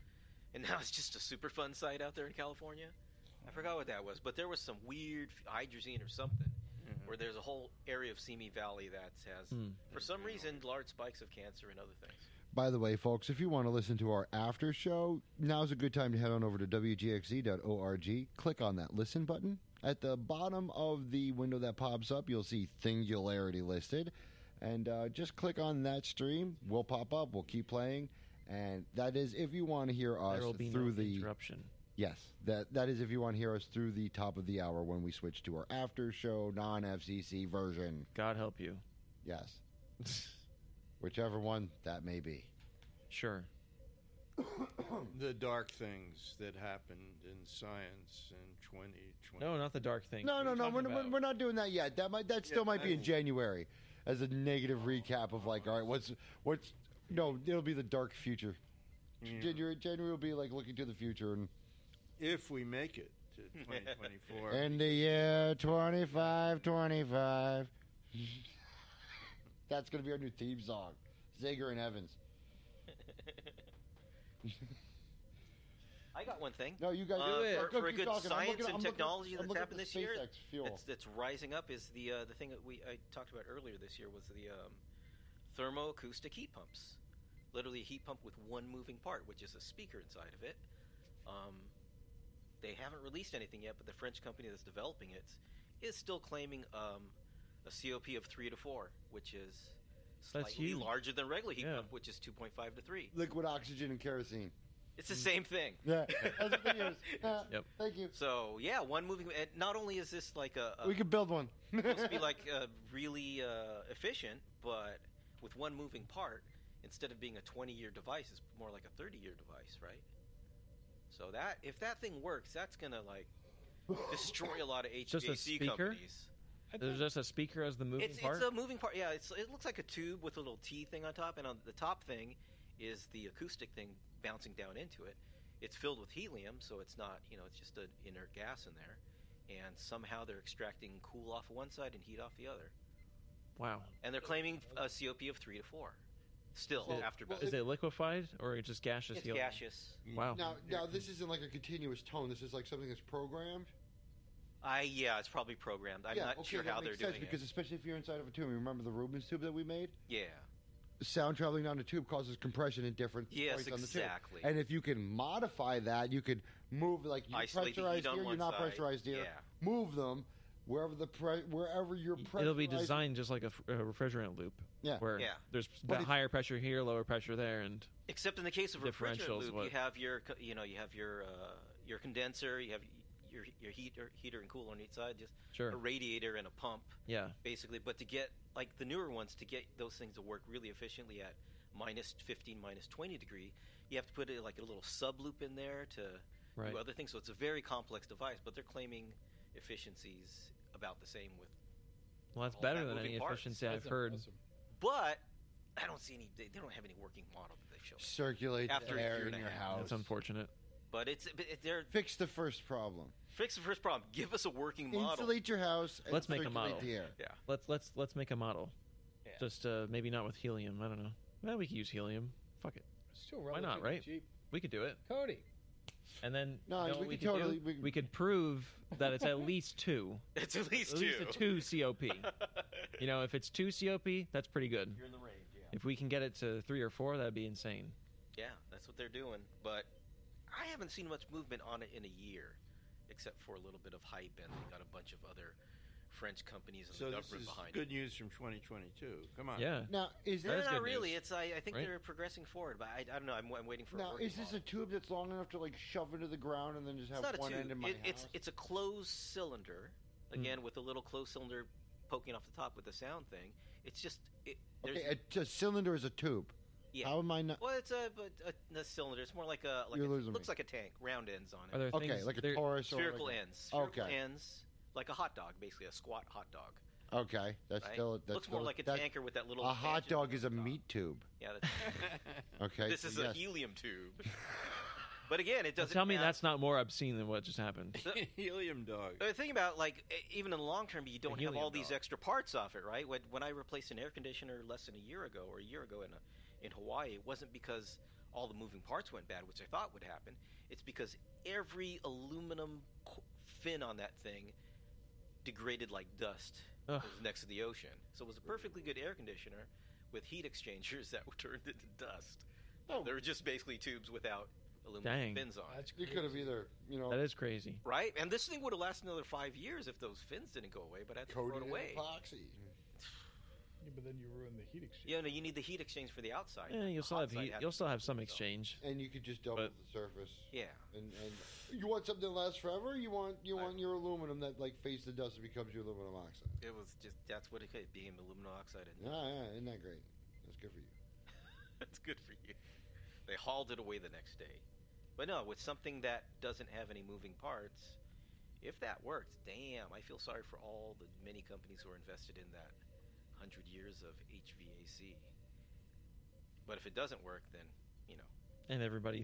[SPEAKER 4] just a super fun site out there in California? I forgot what that was, but there was some weird hydrazine or something where there's a whole area of Simi Valley that has, for some reason, large spikes of cancer and other things.
[SPEAKER 3] By the way, folks, if you want to listen to our after show, now's a good time to head on over to WGXZ.org. Click on that listen button. At the bottom of the window that pops up, you'll see Singularity listed. And just click on that stream. We'll pop up. We'll keep playing. And that is if you want to hear us
[SPEAKER 2] There will be
[SPEAKER 3] through
[SPEAKER 2] no
[SPEAKER 3] the...
[SPEAKER 2] interruption.
[SPEAKER 3] Yes, that is if you want to hear us through the top of the hour when we switch to our after show non-FCC version.
[SPEAKER 2] God help you.
[SPEAKER 3] Yes. Whichever one that may be.
[SPEAKER 2] Sure.
[SPEAKER 1] The dark things that happened in science in 2020.
[SPEAKER 2] No, not the dark thing.
[SPEAKER 3] No,
[SPEAKER 2] What
[SPEAKER 3] no,
[SPEAKER 2] are you
[SPEAKER 3] no.
[SPEAKER 2] talking about?
[SPEAKER 3] We're not doing that yet. That still might be in January as a negative recap of like, all right, what's no, it'll be the dark future.
[SPEAKER 1] Yeah.
[SPEAKER 3] January will be like looking to the future and
[SPEAKER 1] If we make it to 2024.
[SPEAKER 3] in the year 2525. That's gonna be our new theme song, Zager and Evans.
[SPEAKER 4] I got one thing.
[SPEAKER 3] No, you guys do it.
[SPEAKER 4] For a
[SPEAKER 3] Keep
[SPEAKER 4] good
[SPEAKER 3] talking. I'm
[SPEAKER 4] science
[SPEAKER 3] looking-
[SPEAKER 4] and
[SPEAKER 3] I'm looking-
[SPEAKER 4] technology
[SPEAKER 3] I'm
[SPEAKER 4] that's
[SPEAKER 3] looking at
[SPEAKER 4] happened
[SPEAKER 3] the
[SPEAKER 4] this year
[SPEAKER 3] SpaceX fuel.
[SPEAKER 4] that's rising up is the thing that I talked about earlier this year was the thermoacoustic heat pumps. Literally a heat pump with one moving part, which is a speaker inside of it. They haven't released anything yet, but the French company that's developing it is still claiming a COP of 3 to 4, which is
[SPEAKER 2] That's
[SPEAKER 4] slightly
[SPEAKER 2] huge.
[SPEAKER 4] larger than regular heat
[SPEAKER 2] Yeah.
[SPEAKER 4] pump, which is 2.5 to 3.
[SPEAKER 3] Liquid oxygen and kerosene.
[SPEAKER 4] It's the same thing.
[SPEAKER 3] Yeah, that's what it is.
[SPEAKER 2] Yep.
[SPEAKER 3] Thank you.
[SPEAKER 4] So yeah, one moving. And not only is this like
[SPEAKER 3] We could build one.
[SPEAKER 4] supposed to be like really efficient, but with one moving part, instead of being a 20-year device, it's more like a 30-year device, right? So that if that thing works, that's gonna like destroy a lot of
[SPEAKER 2] Just a
[SPEAKER 4] HVAC
[SPEAKER 2] speaker?
[SPEAKER 4] companies.
[SPEAKER 2] There's just a speaker as the moving part.
[SPEAKER 4] It's a moving part. Yeah, it looks like a tube with a little T thing on top, and on the top thing is the acoustic thing bouncing down into it. it's filled with helium, so it's not, it's just an inert gas in there, and somehow they're extracting cool off of one side and heat off the other.
[SPEAKER 2] Wow.
[SPEAKER 4] And they're claiming a COP of 3 to 4. Still, after
[SPEAKER 2] Is it liquefied or just gaseous
[SPEAKER 4] it's
[SPEAKER 2] helium?
[SPEAKER 4] gaseous.
[SPEAKER 2] Wow.
[SPEAKER 3] Now this isn't like a continuous tone. This is like something that's programmed.
[SPEAKER 4] Yeah, it's probably programmed. I'm not sure
[SPEAKER 3] that
[SPEAKER 4] how they're
[SPEAKER 3] makes sense
[SPEAKER 4] doing
[SPEAKER 3] because especially if you're inside of a tube. Remember the Rubens tube that we made?
[SPEAKER 4] Yeah.
[SPEAKER 3] Sound traveling down the tube causes compression in different
[SPEAKER 4] Yes,
[SPEAKER 3] points on the tube.
[SPEAKER 4] exactly.
[SPEAKER 3] And if you can modify that, you could move like you're
[SPEAKER 4] Isolate the
[SPEAKER 3] pressurized
[SPEAKER 4] heat on
[SPEAKER 3] here,
[SPEAKER 4] one
[SPEAKER 3] you're not
[SPEAKER 4] side.
[SPEAKER 3] pressurized here.
[SPEAKER 4] Yeah.
[SPEAKER 3] Move them wherever wherever you're pressurized.
[SPEAKER 2] It'll be designed just like a refrigerant loop.
[SPEAKER 3] Yeah.
[SPEAKER 2] Where
[SPEAKER 4] Yeah.
[SPEAKER 2] there's
[SPEAKER 3] But
[SPEAKER 2] the
[SPEAKER 3] if-
[SPEAKER 2] higher pressure here, lower pressure there, and
[SPEAKER 4] Except in the case of refrigerant
[SPEAKER 2] Differentials,
[SPEAKER 4] loop,
[SPEAKER 2] what?
[SPEAKER 4] you have your condenser, you have your heater and cooler on each side, just
[SPEAKER 2] sure,
[SPEAKER 4] a radiator and a pump,
[SPEAKER 2] yeah,
[SPEAKER 4] basically. But to get like the newer ones, to get those things to work really efficiently at minus 15, minus 20 degree, you have to put like a little sub loop in there to
[SPEAKER 2] right.
[SPEAKER 4] do other things. So it's a very complex device, but they're claiming efficiencies about the same with.
[SPEAKER 2] Well, that's
[SPEAKER 4] all
[SPEAKER 2] better
[SPEAKER 4] that
[SPEAKER 2] than
[SPEAKER 4] moving
[SPEAKER 2] any
[SPEAKER 4] parts.
[SPEAKER 2] efficiency I've
[SPEAKER 5] That's
[SPEAKER 2] heard.
[SPEAKER 5] awesome.
[SPEAKER 4] But I don't see any. They don't have any working model that they've shown.
[SPEAKER 3] Circulate
[SPEAKER 4] After
[SPEAKER 3] the
[SPEAKER 4] a
[SPEAKER 3] air
[SPEAKER 4] year
[SPEAKER 3] in
[SPEAKER 4] and a
[SPEAKER 3] your
[SPEAKER 4] half.
[SPEAKER 3] house.
[SPEAKER 2] That's unfortunate.
[SPEAKER 4] But they're
[SPEAKER 3] Fix the first problem.
[SPEAKER 4] fix the first problem. Give us a working model.
[SPEAKER 3] Insulate your house. And
[SPEAKER 2] Let's make a
[SPEAKER 3] circulate
[SPEAKER 2] model.
[SPEAKER 3] the air.
[SPEAKER 4] Yeah.
[SPEAKER 2] Let's make a model.
[SPEAKER 4] Yeah.
[SPEAKER 2] Just maybe not with helium. I don't know. Well, we could use helium. Fuck it.
[SPEAKER 5] Still
[SPEAKER 2] Why not,
[SPEAKER 5] relatively
[SPEAKER 2] right?
[SPEAKER 5] cheap.
[SPEAKER 2] We could do it.
[SPEAKER 5] Cody.
[SPEAKER 2] And then
[SPEAKER 3] No,
[SPEAKER 2] you know what
[SPEAKER 3] we
[SPEAKER 2] we
[SPEAKER 3] could totally-
[SPEAKER 2] do? We could prove that it's at least 2.
[SPEAKER 4] It's at least
[SPEAKER 2] At least a 2 COP. You know, if it's 2 COP, that's pretty good.
[SPEAKER 4] You're in the range, yeah.
[SPEAKER 2] If we can get it to 3 or 4, that'd be insane.
[SPEAKER 4] Yeah, that's what they're doing. But I haven't seen much movement on it in a year, except for a little bit of hype, and they got a bunch of other French companies and
[SPEAKER 1] So
[SPEAKER 4] the
[SPEAKER 1] this
[SPEAKER 4] government
[SPEAKER 1] is
[SPEAKER 4] behind
[SPEAKER 1] good
[SPEAKER 4] it.
[SPEAKER 1] news from 2022. Come on.
[SPEAKER 2] Yeah.
[SPEAKER 3] Now, is
[SPEAKER 2] That
[SPEAKER 3] there
[SPEAKER 2] is
[SPEAKER 4] Not
[SPEAKER 2] good
[SPEAKER 4] really.
[SPEAKER 2] news,
[SPEAKER 4] I think
[SPEAKER 2] right?
[SPEAKER 4] they're progressing forward, but I don't know. I'm waiting for. a
[SPEAKER 3] now
[SPEAKER 4] working
[SPEAKER 3] is this a
[SPEAKER 4] model.
[SPEAKER 3] tube that's long enough to like shove into the ground and then just
[SPEAKER 4] It's
[SPEAKER 3] have
[SPEAKER 4] not a
[SPEAKER 3] one
[SPEAKER 4] tube.
[SPEAKER 3] end in my
[SPEAKER 4] It's
[SPEAKER 3] house?
[SPEAKER 4] it's a closed cylinder, again with a little closed cylinder poking off the top with the sound thing. It's just there's
[SPEAKER 3] Okay, a cylinder is a tube.
[SPEAKER 4] yeah.
[SPEAKER 3] How am I not?
[SPEAKER 4] Well, it's a cylinder. It's more like a
[SPEAKER 3] You're losing
[SPEAKER 4] looks
[SPEAKER 3] me.
[SPEAKER 4] like a tank, round ends on it.
[SPEAKER 2] Are there
[SPEAKER 3] Okay,
[SPEAKER 2] things,
[SPEAKER 3] like a
[SPEAKER 2] there-
[SPEAKER 3] Taurus or
[SPEAKER 4] Spherical
[SPEAKER 3] like
[SPEAKER 4] ends. Spherical
[SPEAKER 3] Okay.
[SPEAKER 4] ends, like a hot dog, basically a squat hot dog.
[SPEAKER 3] Okay, that's
[SPEAKER 4] Right?
[SPEAKER 3] still that's
[SPEAKER 4] Looks more
[SPEAKER 3] still-
[SPEAKER 4] like a
[SPEAKER 3] that-
[SPEAKER 4] tanker with that little.
[SPEAKER 3] A hot
[SPEAKER 4] tangent
[SPEAKER 3] dog
[SPEAKER 4] on
[SPEAKER 3] is a
[SPEAKER 4] the top.
[SPEAKER 3] meat tube.
[SPEAKER 4] Yeah, that's,
[SPEAKER 3] Okay,
[SPEAKER 4] this
[SPEAKER 3] so
[SPEAKER 4] is a
[SPEAKER 3] yes.
[SPEAKER 4] helium tube. But again, it
[SPEAKER 2] Well,
[SPEAKER 4] doesn't.
[SPEAKER 2] tell me
[SPEAKER 4] have-
[SPEAKER 2] that's not more obscene than what just happened.
[SPEAKER 1] Helium dog.
[SPEAKER 4] The thing about even in the long term, you don't have
[SPEAKER 2] helium
[SPEAKER 4] all these
[SPEAKER 2] dog.
[SPEAKER 4] extra parts off it, right? When I replaced an air conditioner less than a year ago in Hawaii, it wasn't because all the moving parts went bad, which I thought would happen. It's because every aluminum fin on that thing degraded like dust. It
[SPEAKER 2] Ugh.
[SPEAKER 4] was next to the ocean, so it was a perfectly good air conditioner with heat exchangers that were turned into dust.
[SPEAKER 3] Oh.
[SPEAKER 4] They were just basically tubes without aluminum
[SPEAKER 2] Dang.
[SPEAKER 4] fins on it.
[SPEAKER 5] That's
[SPEAKER 3] You could have either,
[SPEAKER 2] That is crazy.
[SPEAKER 4] Right? And this thing would have lasted another 5 years if those fins didn't go away, but I had to throw
[SPEAKER 3] coated
[SPEAKER 4] it
[SPEAKER 3] in
[SPEAKER 4] away.
[SPEAKER 3] epoxy.
[SPEAKER 5] Yeah, but then you ruin the heat exchange.
[SPEAKER 4] Yeah, no, you need the heat exchange for the outside.
[SPEAKER 2] Yeah, you'll
[SPEAKER 4] The
[SPEAKER 2] still
[SPEAKER 4] hot
[SPEAKER 2] have
[SPEAKER 4] side
[SPEAKER 2] heat.
[SPEAKER 4] has
[SPEAKER 2] You'll
[SPEAKER 4] to
[SPEAKER 2] still
[SPEAKER 4] be
[SPEAKER 2] have some
[SPEAKER 4] so-
[SPEAKER 2] exchange.
[SPEAKER 3] And you could just double
[SPEAKER 2] But-
[SPEAKER 3] the surface.
[SPEAKER 4] Yeah.
[SPEAKER 3] And you want something that lasts forever? You want your aluminum that like face the dust and becomes your aluminum oxide.
[SPEAKER 4] It was just, that's what it became, aluminum oxide. And
[SPEAKER 3] Yeah, isn't that great? That's good for you.
[SPEAKER 4] that's good for you. They hauled it away the next day. But no, with something that doesn't have any moving parts, if that works, damn, I feel sorry for all the many companies who are invested in that 100 years of HVAC. But if it doesn't work, then,
[SPEAKER 2] And everybody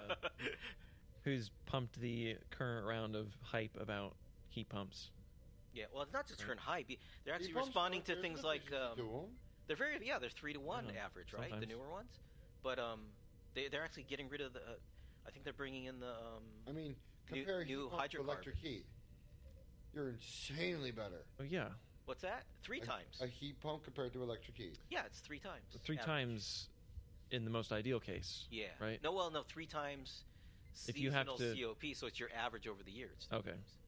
[SPEAKER 2] who's pumped the current round of hype about heat pumps.
[SPEAKER 4] Yeah, well, it's not just turn hype. They're actually
[SPEAKER 3] Heat pumps
[SPEAKER 4] responding
[SPEAKER 3] aren't-
[SPEAKER 4] to
[SPEAKER 3] there's
[SPEAKER 4] things
[SPEAKER 3] no
[SPEAKER 4] like
[SPEAKER 3] efficiency to 'em.
[SPEAKER 4] they're they're 3-to-1
[SPEAKER 2] Yeah,
[SPEAKER 4] average, right? The
[SPEAKER 2] sometimes.
[SPEAKER 4] newer ones, but they're actually getting rid of the. I think they're bringing in the.
[SPEAKER 3] I mean,
[SPEAKER 4] New-
[SPEAKER 3] compare
[SPEAKER 4] new
[SPEAKER 3] heat pump to electric
[SPEAKER 4] hydrocarbons.
[SPEAKER 3] heat. You're insanely better.
[SPEAKER 2] Oh yeah,
[SPEAKER 4] What's that? 3 times.
[SPEAKER 3] A heat pump compared to electric heat.
[SPEAKER 4] Yeah, it's 3 times.
[SPEAKER 2] 3
[SPEAKER 4] average.
[SPEAKER 2] times in the most ideal case.
[SPEAKER 4] Yeah.
[SPEAKER 2] Right?
[SPEAKER 4] No, 3 times.
[SPEAKER 2] If you have
[SPEAKER 4] seasonal
[SPEAKER 2] to-
[SPEAKER 4] COP, so it's your average over the year. It's 3
[SPEAKER 2] Okay.
[SPEAKER 4] times.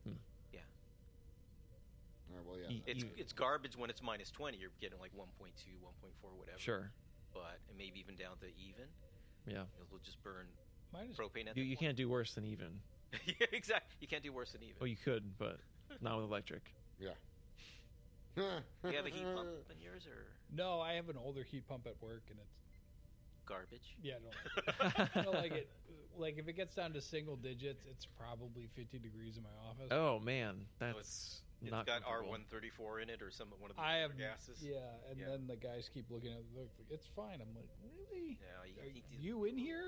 [SPEAKER 3] All right, well, yeah.
[SPEAKER 2] Ye-
[SPEAKER 4] It's garbage when it's minus 20. You're getting like 1.2, 1.4, whatever.
[SPEAKER 2] Sure.
[SPEAKER 4] But and maybe even down to even.
[SPEAKER 2] Yeah.
[SPEAKER 4] It'll just burn
[SPEAKER 5] Mine is
[SPEAKER 4] propane at
[SPEAKER 2] You,
[SPEAKER 4] that
[SPEAKER 2] you
[SPEAKER 4] point.
[SPEAKER 2] can't do worse than even.
[SPEAKER 4] Yeah, exactly. You can't do worse than even.
[SPEAKER 2] Oh, you could, but not with electric.
[SPEAKER 3] Yeah.
[SPEAKER 4] Do you have a heat pump in yours or
[SPEAKER 5] No, I have an older heat pump at work, and it's
[SPEAKER 4] garbage?
[SPEAKER 5] yeah, I don't like it. Like if it gets down to single digits, it's probably 50 degrees in my office.
[SPEAKER 2] Oh man,
[SPEAKER 4] So
[SPEAKER 2] that's
[SPEAKER 4] It's
[SPEAKER 2] not
[SPEAKER 4] got
[SPEAKER 2] comfortable.
[SPEAKER 4] R134 in it or some one of the
[SPEAKER 5] I
[SPEAKER 4] other
[SPEAKER 5] have
[SPEAKER 4] gases.
[SPEAKER 5] Yeah, and
[SPEAKER 4] Yeah.
[SPEAKER 5] then the guys keep looking at it. Look, it's fine. I'm like, really?
[SPEAKER 4] Yeah,
[SPEAKER 5] Are you in here?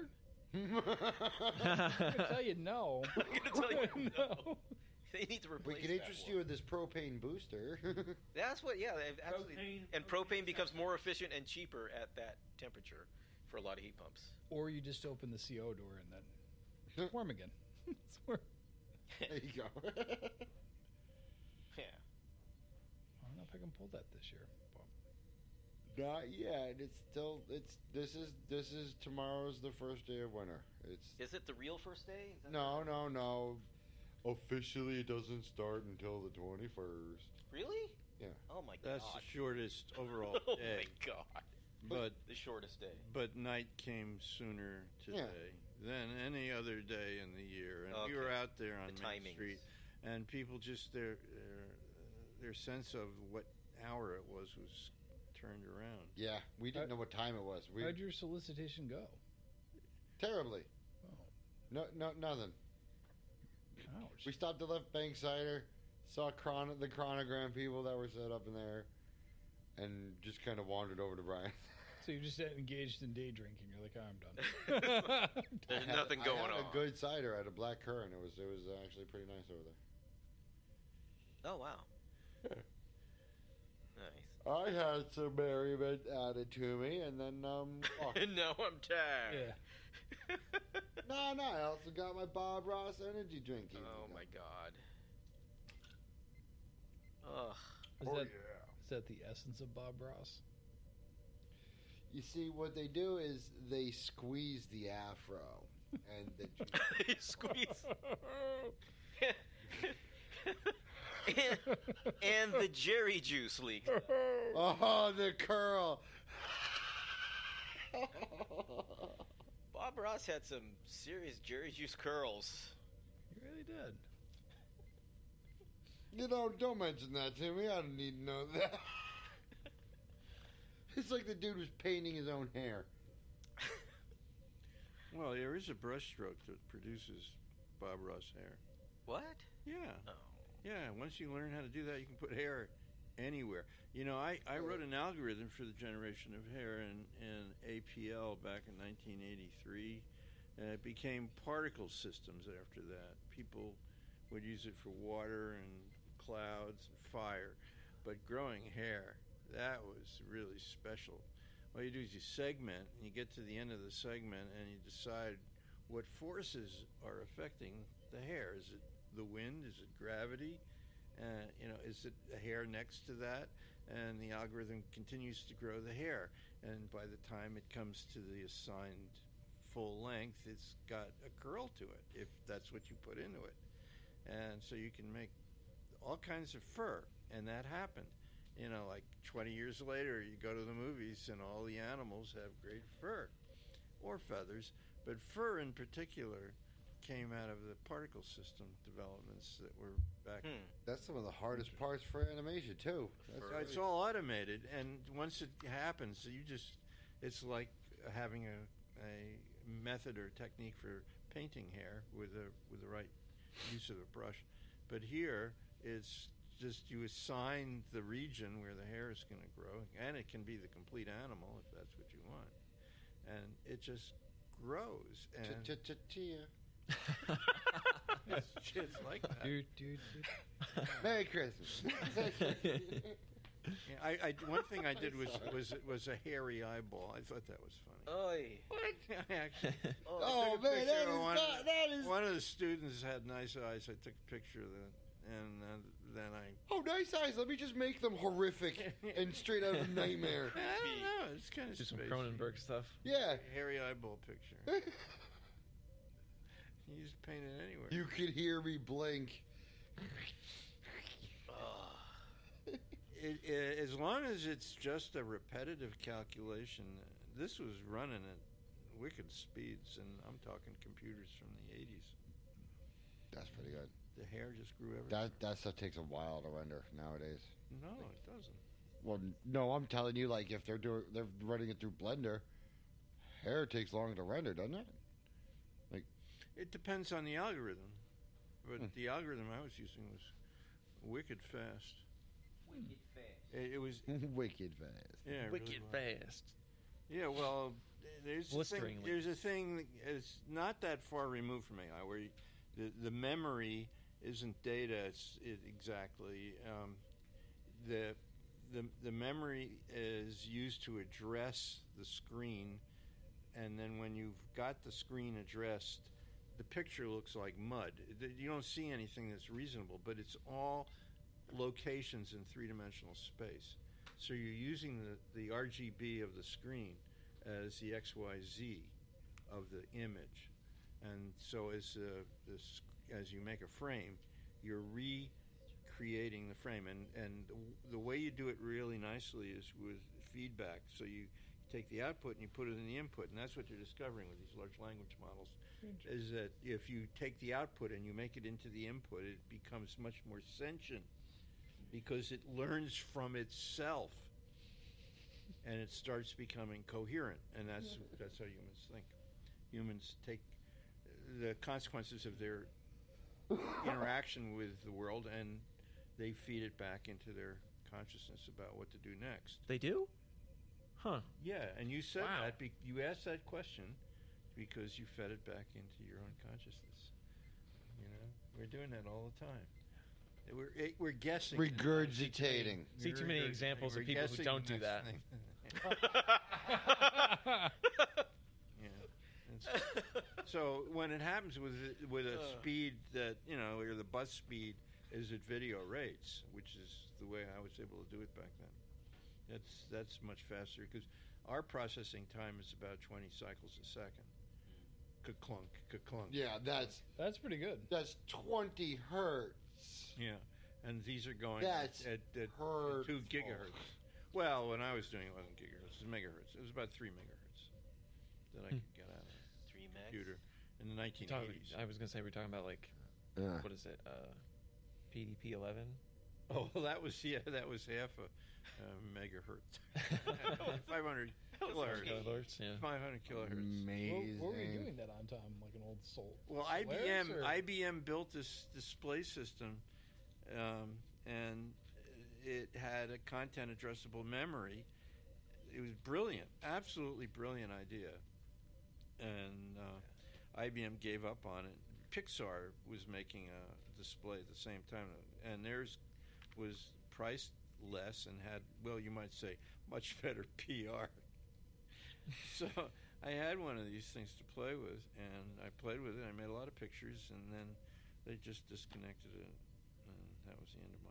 [SPEAKER 5] I'm gonna tell you no.
[SPEAKER 4] I'm gonna tell you no. They need to
[SPEAKER 3] We
[SPEAKER 4] replace
[SPEAKER 3] can
[SPEAKER 4] that
[SPEAKER 3] interest
[SPEAKER 4] one.
[SPEAKER 3] you in this propane booster.
[SPEAKER 4] That's what, yeah, they've actually,
[SPEAKER 1] Propane-
[SPEAKER 4] and propane becomes more efficient and cheaper at that temperature for a lot of heat pumps.
[SPEAKER 5] Or you just open the CO door and then it's warm again. It's warm.
[SPEAKER 3] There you go.
[SPEAKER 4] Yeah.
[SPEAKER 5] I don't know if I can pull that this year.
[SPEAKER 3] Not yet. This is tomorrow's the first day of winter.
[SPEAKER 4] Is it the real first day? Is that
[SPEAKER 3] No. Officially, it doesn't start until the 21st.
[SPEAKER 4] Really?
[SPEAKER 3] Yeah.
[SPEAKER 4] Oh my
[SPEAKER 1] That's
[SPEAKER 4] god.
[SPEAKER 1] the shortest overall
[SPEAKER 4] Oh
[SPEAKER 1] day.
[SPEAKER 4] my god.
[SPEAKER 1] But
[SPEAKER 4] The shortest day.
[SPEAKER 1] but night came sooner today than any other day in the year, and we
[SPEAKER 4] Okay.
[SPEAKER 1] were out there on
[SPEAKER 4] The
[SPEAKER 1] Main
[SPEAKER 4] timings.
[SPEAKER 1] Street, and people just their sense of what hour it was turned around.
[SPEAKER 3] Yeah, we didn't know what time it was. We
[SPEAKER 5] How'd your solicitation go?
[SPEAKER 3] terribly.
[SPEAKER 5] Oh,
[SPEAKER 3] No, nothing.
[SPEAKER 5] ouch.
[SPEAKER 3] We stopped at Left Bank Cider, saw the chronogram people that were set up in there, and just kind of wandered over to Brian.
[SPEAKER 5] So you just engaged in day drinking. You're like, I'm done.
[SPEAKER 4] There's nothing going
[SPEAKER 3] I had
[SPEAKER 4] on.
[SPEAKER 3] a good cider at a Black Currant. It was actually pretty nice over there.
[SPEAKER 4] Oh wow.
[SPEAKER 3] Yeah.
[SPEAKER 4] Nice.
[SPEAKER 3] I had some merriment added to me, and then walked.
[SPEAKER 4] And now I'm tagged.
[SPEAKER 5] Yeah.
[SPEAKER 3] No, I also got my Bob Ross energy drink.
[SPEAKER 4] Oh my god. Ugh.
[SPEAKER 5] Is that the essence of Bob Ross?
[SPEAKER 3] You see, what they do is they squeeze the afro, and the
[SPEAKER 4] Squeeze. and the Jerry juice leaked.
[SPEAKER 3] oh, the curl.
[SPEAKER 4] Bob Ross had some serious Jerry juice curls.
[SPEAKER 5] You really did.
[SPEAKER 3] Don't mention that to me. I don't need to know that. It's like the dude was painting his own hair.
[SPEAKER 1] Well, there is a brushstroke that produces Bob Ross hair.
[SPEAKER 4] What?
[SPEAKER 1] Yeah,
[SPEAKER 4] Oh.
[SPEAKER 1] yeah. Once you learn how to do that, you can put hair anywhere. I wrote an algorithm for the generation of hair in APL back in 1983, and it became particle systems after that. People would use it for water and clouds and fire, but growing hair, that was really special. What you do is you segment, and you get to the end of the segment, and you decide what forces are affecting the hair. Is it the wind? Is it gravity? Is it a hair next to that? And the algorithm continues to grow the hair. And by the time it comes to the assigned full length, it's got a curl to it, if that's what you put into it. And so you can make all kinds of fur. And that happened. Like 20 years later, you go to the movies and all the animals have great fur or feathers. But fur in particular came out of the particle system developments that were back.
[SPEAKER 3] That's some of the hardest parts for animation too.
[SPEAKER 1] It's all automated, and once it happens, it's like having a method or technique for painting hair with the right use of a brush. But here, it's just you assign the region where the hair is going to grow, and it can be the complete animal if that's what you want, and it just grows. And
[SPEAKER 3] Chia.
[SPEAKER 1] it's like that.
[SPEAKER 5] Dude.
[SPEAKER 3] Merry Christmas.
[SPEAKER 1] Yeah, one thing I did was a hairy eyeball. I thought that was funny.
[SPEAKER 4] Oy.
[SPEAKER 1] I actually
[SPEAKER 3] Oh
[SPEAKER 1] took a
[SPEAKER 3] man,
[SPEAKER 1] picture
[SPEAKER 3] that
[SPEAKER 1] of
[SPEAKER 3] is
[SPEAKER 1] one,
[SPEAKER 3] not, that is.
[SPEAKER 1] one of the students had nice eyes. I took a picture of that, and then I.
[SPEAKER 3] Oh, nice eyes. Let me just make them horrific and straight out of Nightmare.
[SPEAKER 1] I don't know. It's kind of
[SPEAKER 2] Do some
[SPEAKER 1] spacey.
[SPEAKER 2] Cronenberg stuff.
[SPEAKER 3] Yeah.
[SPEAKER 1] Hairy eyeball picture. You just paint it anywhere.
[SPEAKER 3] You could hear me blink.
[SPEAKER 1] As long as it's just a repetitive calculation, this was running at wicked speeds, and I'm talking computers from the 80s.
[SPEAKER 3] That's pretty good.
[SPEAKER 1] The hair just grew everywhere.
[SPEAKER 3] That stuff takes a while to render nowadays.
[SPEAKER 1] No, it doesn't.
[SPEAKER 3] Well, no, I'm telling you, like if they're running it through Blender, hair takes long to render, doesn't it?
[SPEAKER 1] It depends on the algorithm, but the algorithm I was using was wicked fast.
[SPEAKER 4] Wicked fast.
[SPEAKER 1] It was
[SPEAKER 3] Wicked fast.
[SPEAKER 1] yeah, it
[SPEAKER 2] Wicked
[SPEAKER 1] really was.
[SPEAKER 2] fast.
[SPEAKER 1] Yeah, well,
[SPEAKER 2] Blisteringly.
[SPEAKER 1] there's a thing that is not that far removed from AI, where the memory isn't data exactly. The memory is used to address the screen, and then when you've got the screen addressed, the picture looks like mud. You don't see anything that's reasonable, but it's all locations in three-dimensional space. So you're using the RGB of the screen as the XYZ of the image, and so as you make a frame, you're recreating the frame, and the way you do it really nicely is with feedback. So you take the output and you put it in the input, and that's what you're discovering with these large language models. Is that if you take the output and you make it into the input, it becomes much more sentient because it learns from itself, and it starts becoming coherent, and that's how humans think. Humans take the consequences of their interaction with the world, and they feed it back into their consciousness about what to do next.
[SPEAKER 2] They do? Huh.
[SPEAKER 1] Yeah, and you said
[SPEAKER 2] Wow.
[SPEAKER 1] that. You asked that question because you fed it back into your own consciousness. You know, we're doing that all the time. We're guessing.
[SPEAKER 3] Regurgitating.
[SPEAKER 2] See too many examples of people who don't do that.
[SPEAKER 1] So when it happens with a speed that, or the bus speed is at video rates, which is the way I was able to do it back then. That's much faster because our processing time is about 20 cycles a second. Ka-clunk, ka-clunk.
[SPEAKER 3] Yeah,
[SPEAKER 5] That's pretty good.
[SPEAKER 3] that's 20 hertz.
[SPEAKER 1] Yeah, and these are going
[SPEAKER 3] That's
[SPEAKER 1] at 2 gigahertz. Well, when I was doing it, wasn't gigahertz, it was megahertz. It was about 3 megahertz that I could get out of a
[SPEAKER 4] 3 meg.
[SPEAKER 1] computer in the 1980s.
[SPEAKER 2] I was going to say we're talking about like,
[SPEAKER 3] Yeah.
[SPEAKER 2] what is it? PDP 11?
[SPEAKER 1] Oh, well, that was half a megahertz. 500 kilohertz.
[SPEAKER 2] Kilohertz, yeah.
[SPEAKER 1] 500 kilohertz.
[SPEAKER 3] Amazing.
[SPEAKER 5] What were you doing that on, Tom? Like an old
[SPEAKER 1] Well,
[SPEAKER 5] Solaris, or-
[SPEAKER 1] IBM built this display system, and it had a content addressable memory. It was brilliant, absolutely brilliant idea, and IBM gave up on it. Pixar was making a display at the same time, and theirs was priced less and had, well, you might say, much better PR. So I had one of these things to play with, and I played with it. I made a lot of pictures, and then they just disconnected it, and that was the end of my.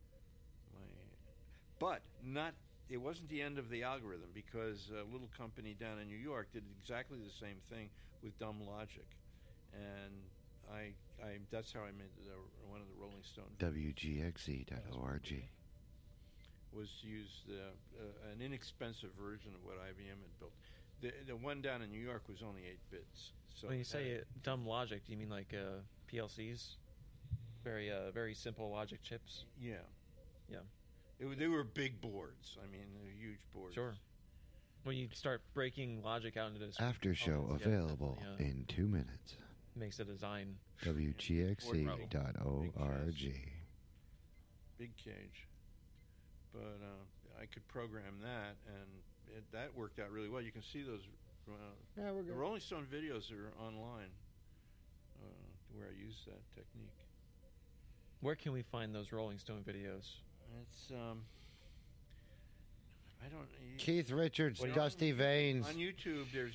[SPEAKER 1] But it wasn't the end of the algorithm, because a little company down in New York did exactly the same thing with dumb logic, and that's how I made one of the Rolling Stone
[SPEAKER 3] WGXZ.org.
[SPEAKER 1] was to use an inexpensive version of what IBM had built. The one down in New York was only 8 bits. So
[SPEAKER 2] When you say dumb logic, do you mean like PLCs? Very simple logic chips?
[SPEAKER 1] Yeah.
[SPEAKER 2] Yeah.
[SPEAKER 1] They were big boards. I mean, they were huge boards.
[SPEAKER 2] Sure. When you start breaking logic out into this
[SPEAKER 3] After show
[SPEAKER 2] components, yeah,
[SPEAKER 3] available
[SPEAKER 2] definitely,
[SPEAKER 3] in 2 minutes.
[SPEAKER 2] makes a design.
[SPEAKER 3] WGXZ.org.
[SPEAKER 1] Big cage. But I could program that, and that worked out really well. You can see those.
[SPEAKER 3] Yeah, we're
[SPEAKER 1] The
[SPEAKER 3] good.
[SPEAKER 1] Rolling Stone videos are online where I use that technique.
[SPEAKER 2] Where can we find those Rolling Stone videos?
[SPEAKER 1] It's I don't.
[SPEAKER 3] Keith Richards,
[SPEAKER 1] Well,
[SPEAKER 3] Dusty Veins.
[SPEAKER 1] On YouTube, there's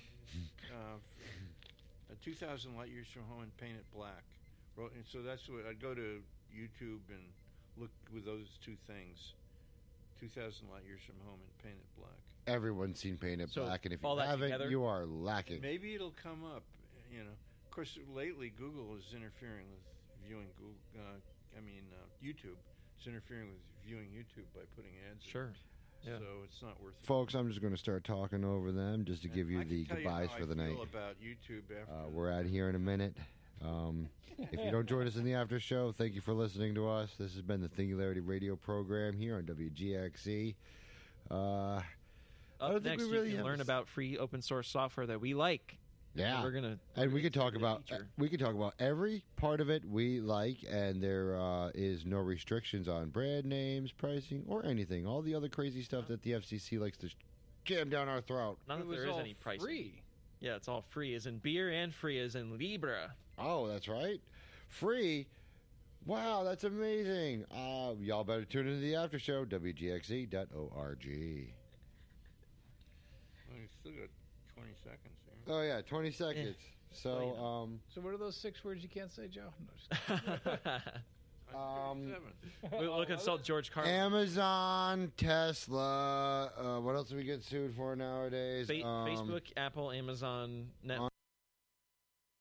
[SPEAKER 1] 2,000 Light Years from Home and Paint It Black. And so that's what I'd go to YouTube and look with those two things. 2,000 Light Years from Home and Paint It Black.
[SPEAKER 3] Everyone's seen Paint It
[SPEAKER 2] So,
[SPEAKER 3] Black, and if
[SPEAKER 2] all
[SPEAKER 3] you
[SPEAKER 2] that
[SPEAKER 3] haven't,
[SPEAKER 2] together?
[SPEAKER 3] you are lacking.
[SPEAKER 1] Maybe it'll come up. Of course, lately Google is interfering with viewing YouTube. It's interfering with viewing YouTube by putting ads in.
[SPEAKER 2] Sure. Yeah.
[SPEAKER 1] So it's not worth it.
[SPEAKER 3] Folks, I'm just going to start talking over them just to give you
[SPEAKER 1] I can
[SPEAKER 3] the
[SPEAKER 1] tell
[SPEAKER 3] goodbyes
[SPEAKER 1] how
[SPEAKER 3] for the
[SPEAKER 1] I
[SPEAKER 3] night.
[SPEAKER 1] feel about YouTube after
[SPEAKER 3] We're out here in a minute. If you don't join us in the after show, thank you for listening to us. This has been the Singularity Radio program here on WGXE. I
[SPEAKER 2] Up
[SPEAKER 3] don't think
[SPEAKER 2] next,
[SPEAKER 3] we really
[SPEAKER 2] you can
[SPEAKER 3] have
[SPEAKER 2] learn
[SPEAKER 3] a-
[SPEAKER 2] about free open source software that we like.
[SPEAKER 3] Yeah.
[SPEAKER 2] We're gonna
[SPEAKER 3] And we could talk
[SPEAKER 2] the
[SPEAKER 3] about
[SPEAKER 2] feature.
[SPEAKER 3] every part of it we like, and there is no restrictions on brand names, pricing, or anything. All the other crazy stuff that the FCC likes to jammed down our throat.
[SPEAKER 2] Not
[SPEAKER 5] It
[SPEAKER 2] that
[SPEAKER 5] was
[SPEAKER 2] there is
[SPEAKER 5] all
[SPEAKER 2] any pricing.
[SPEAKER 5] free.
[SPEAKER 2] Yeah, it's all free as in beer and free as in Libra.
[SPEAKER 3] Oh, that's right. Free. Wow, that's amazing. Y'all better tune into the after show, WGXE.org.
[SPEAKER 1] Well, you still got 20 seconds here.
[SPEAKER 3] Oh, yeah, 20 seconds. So,
[SPEAKER 5] So what are those 6 words you can't say, Joe? No, just kidding.
[SPEAKER 2] We'll consult George Carlin.
[SPEAKER 3] Amazon, Tesla. What else do we get sued for nowadays?
[SPEAKER 2] Facebook, Apple, Amazon, Netflix.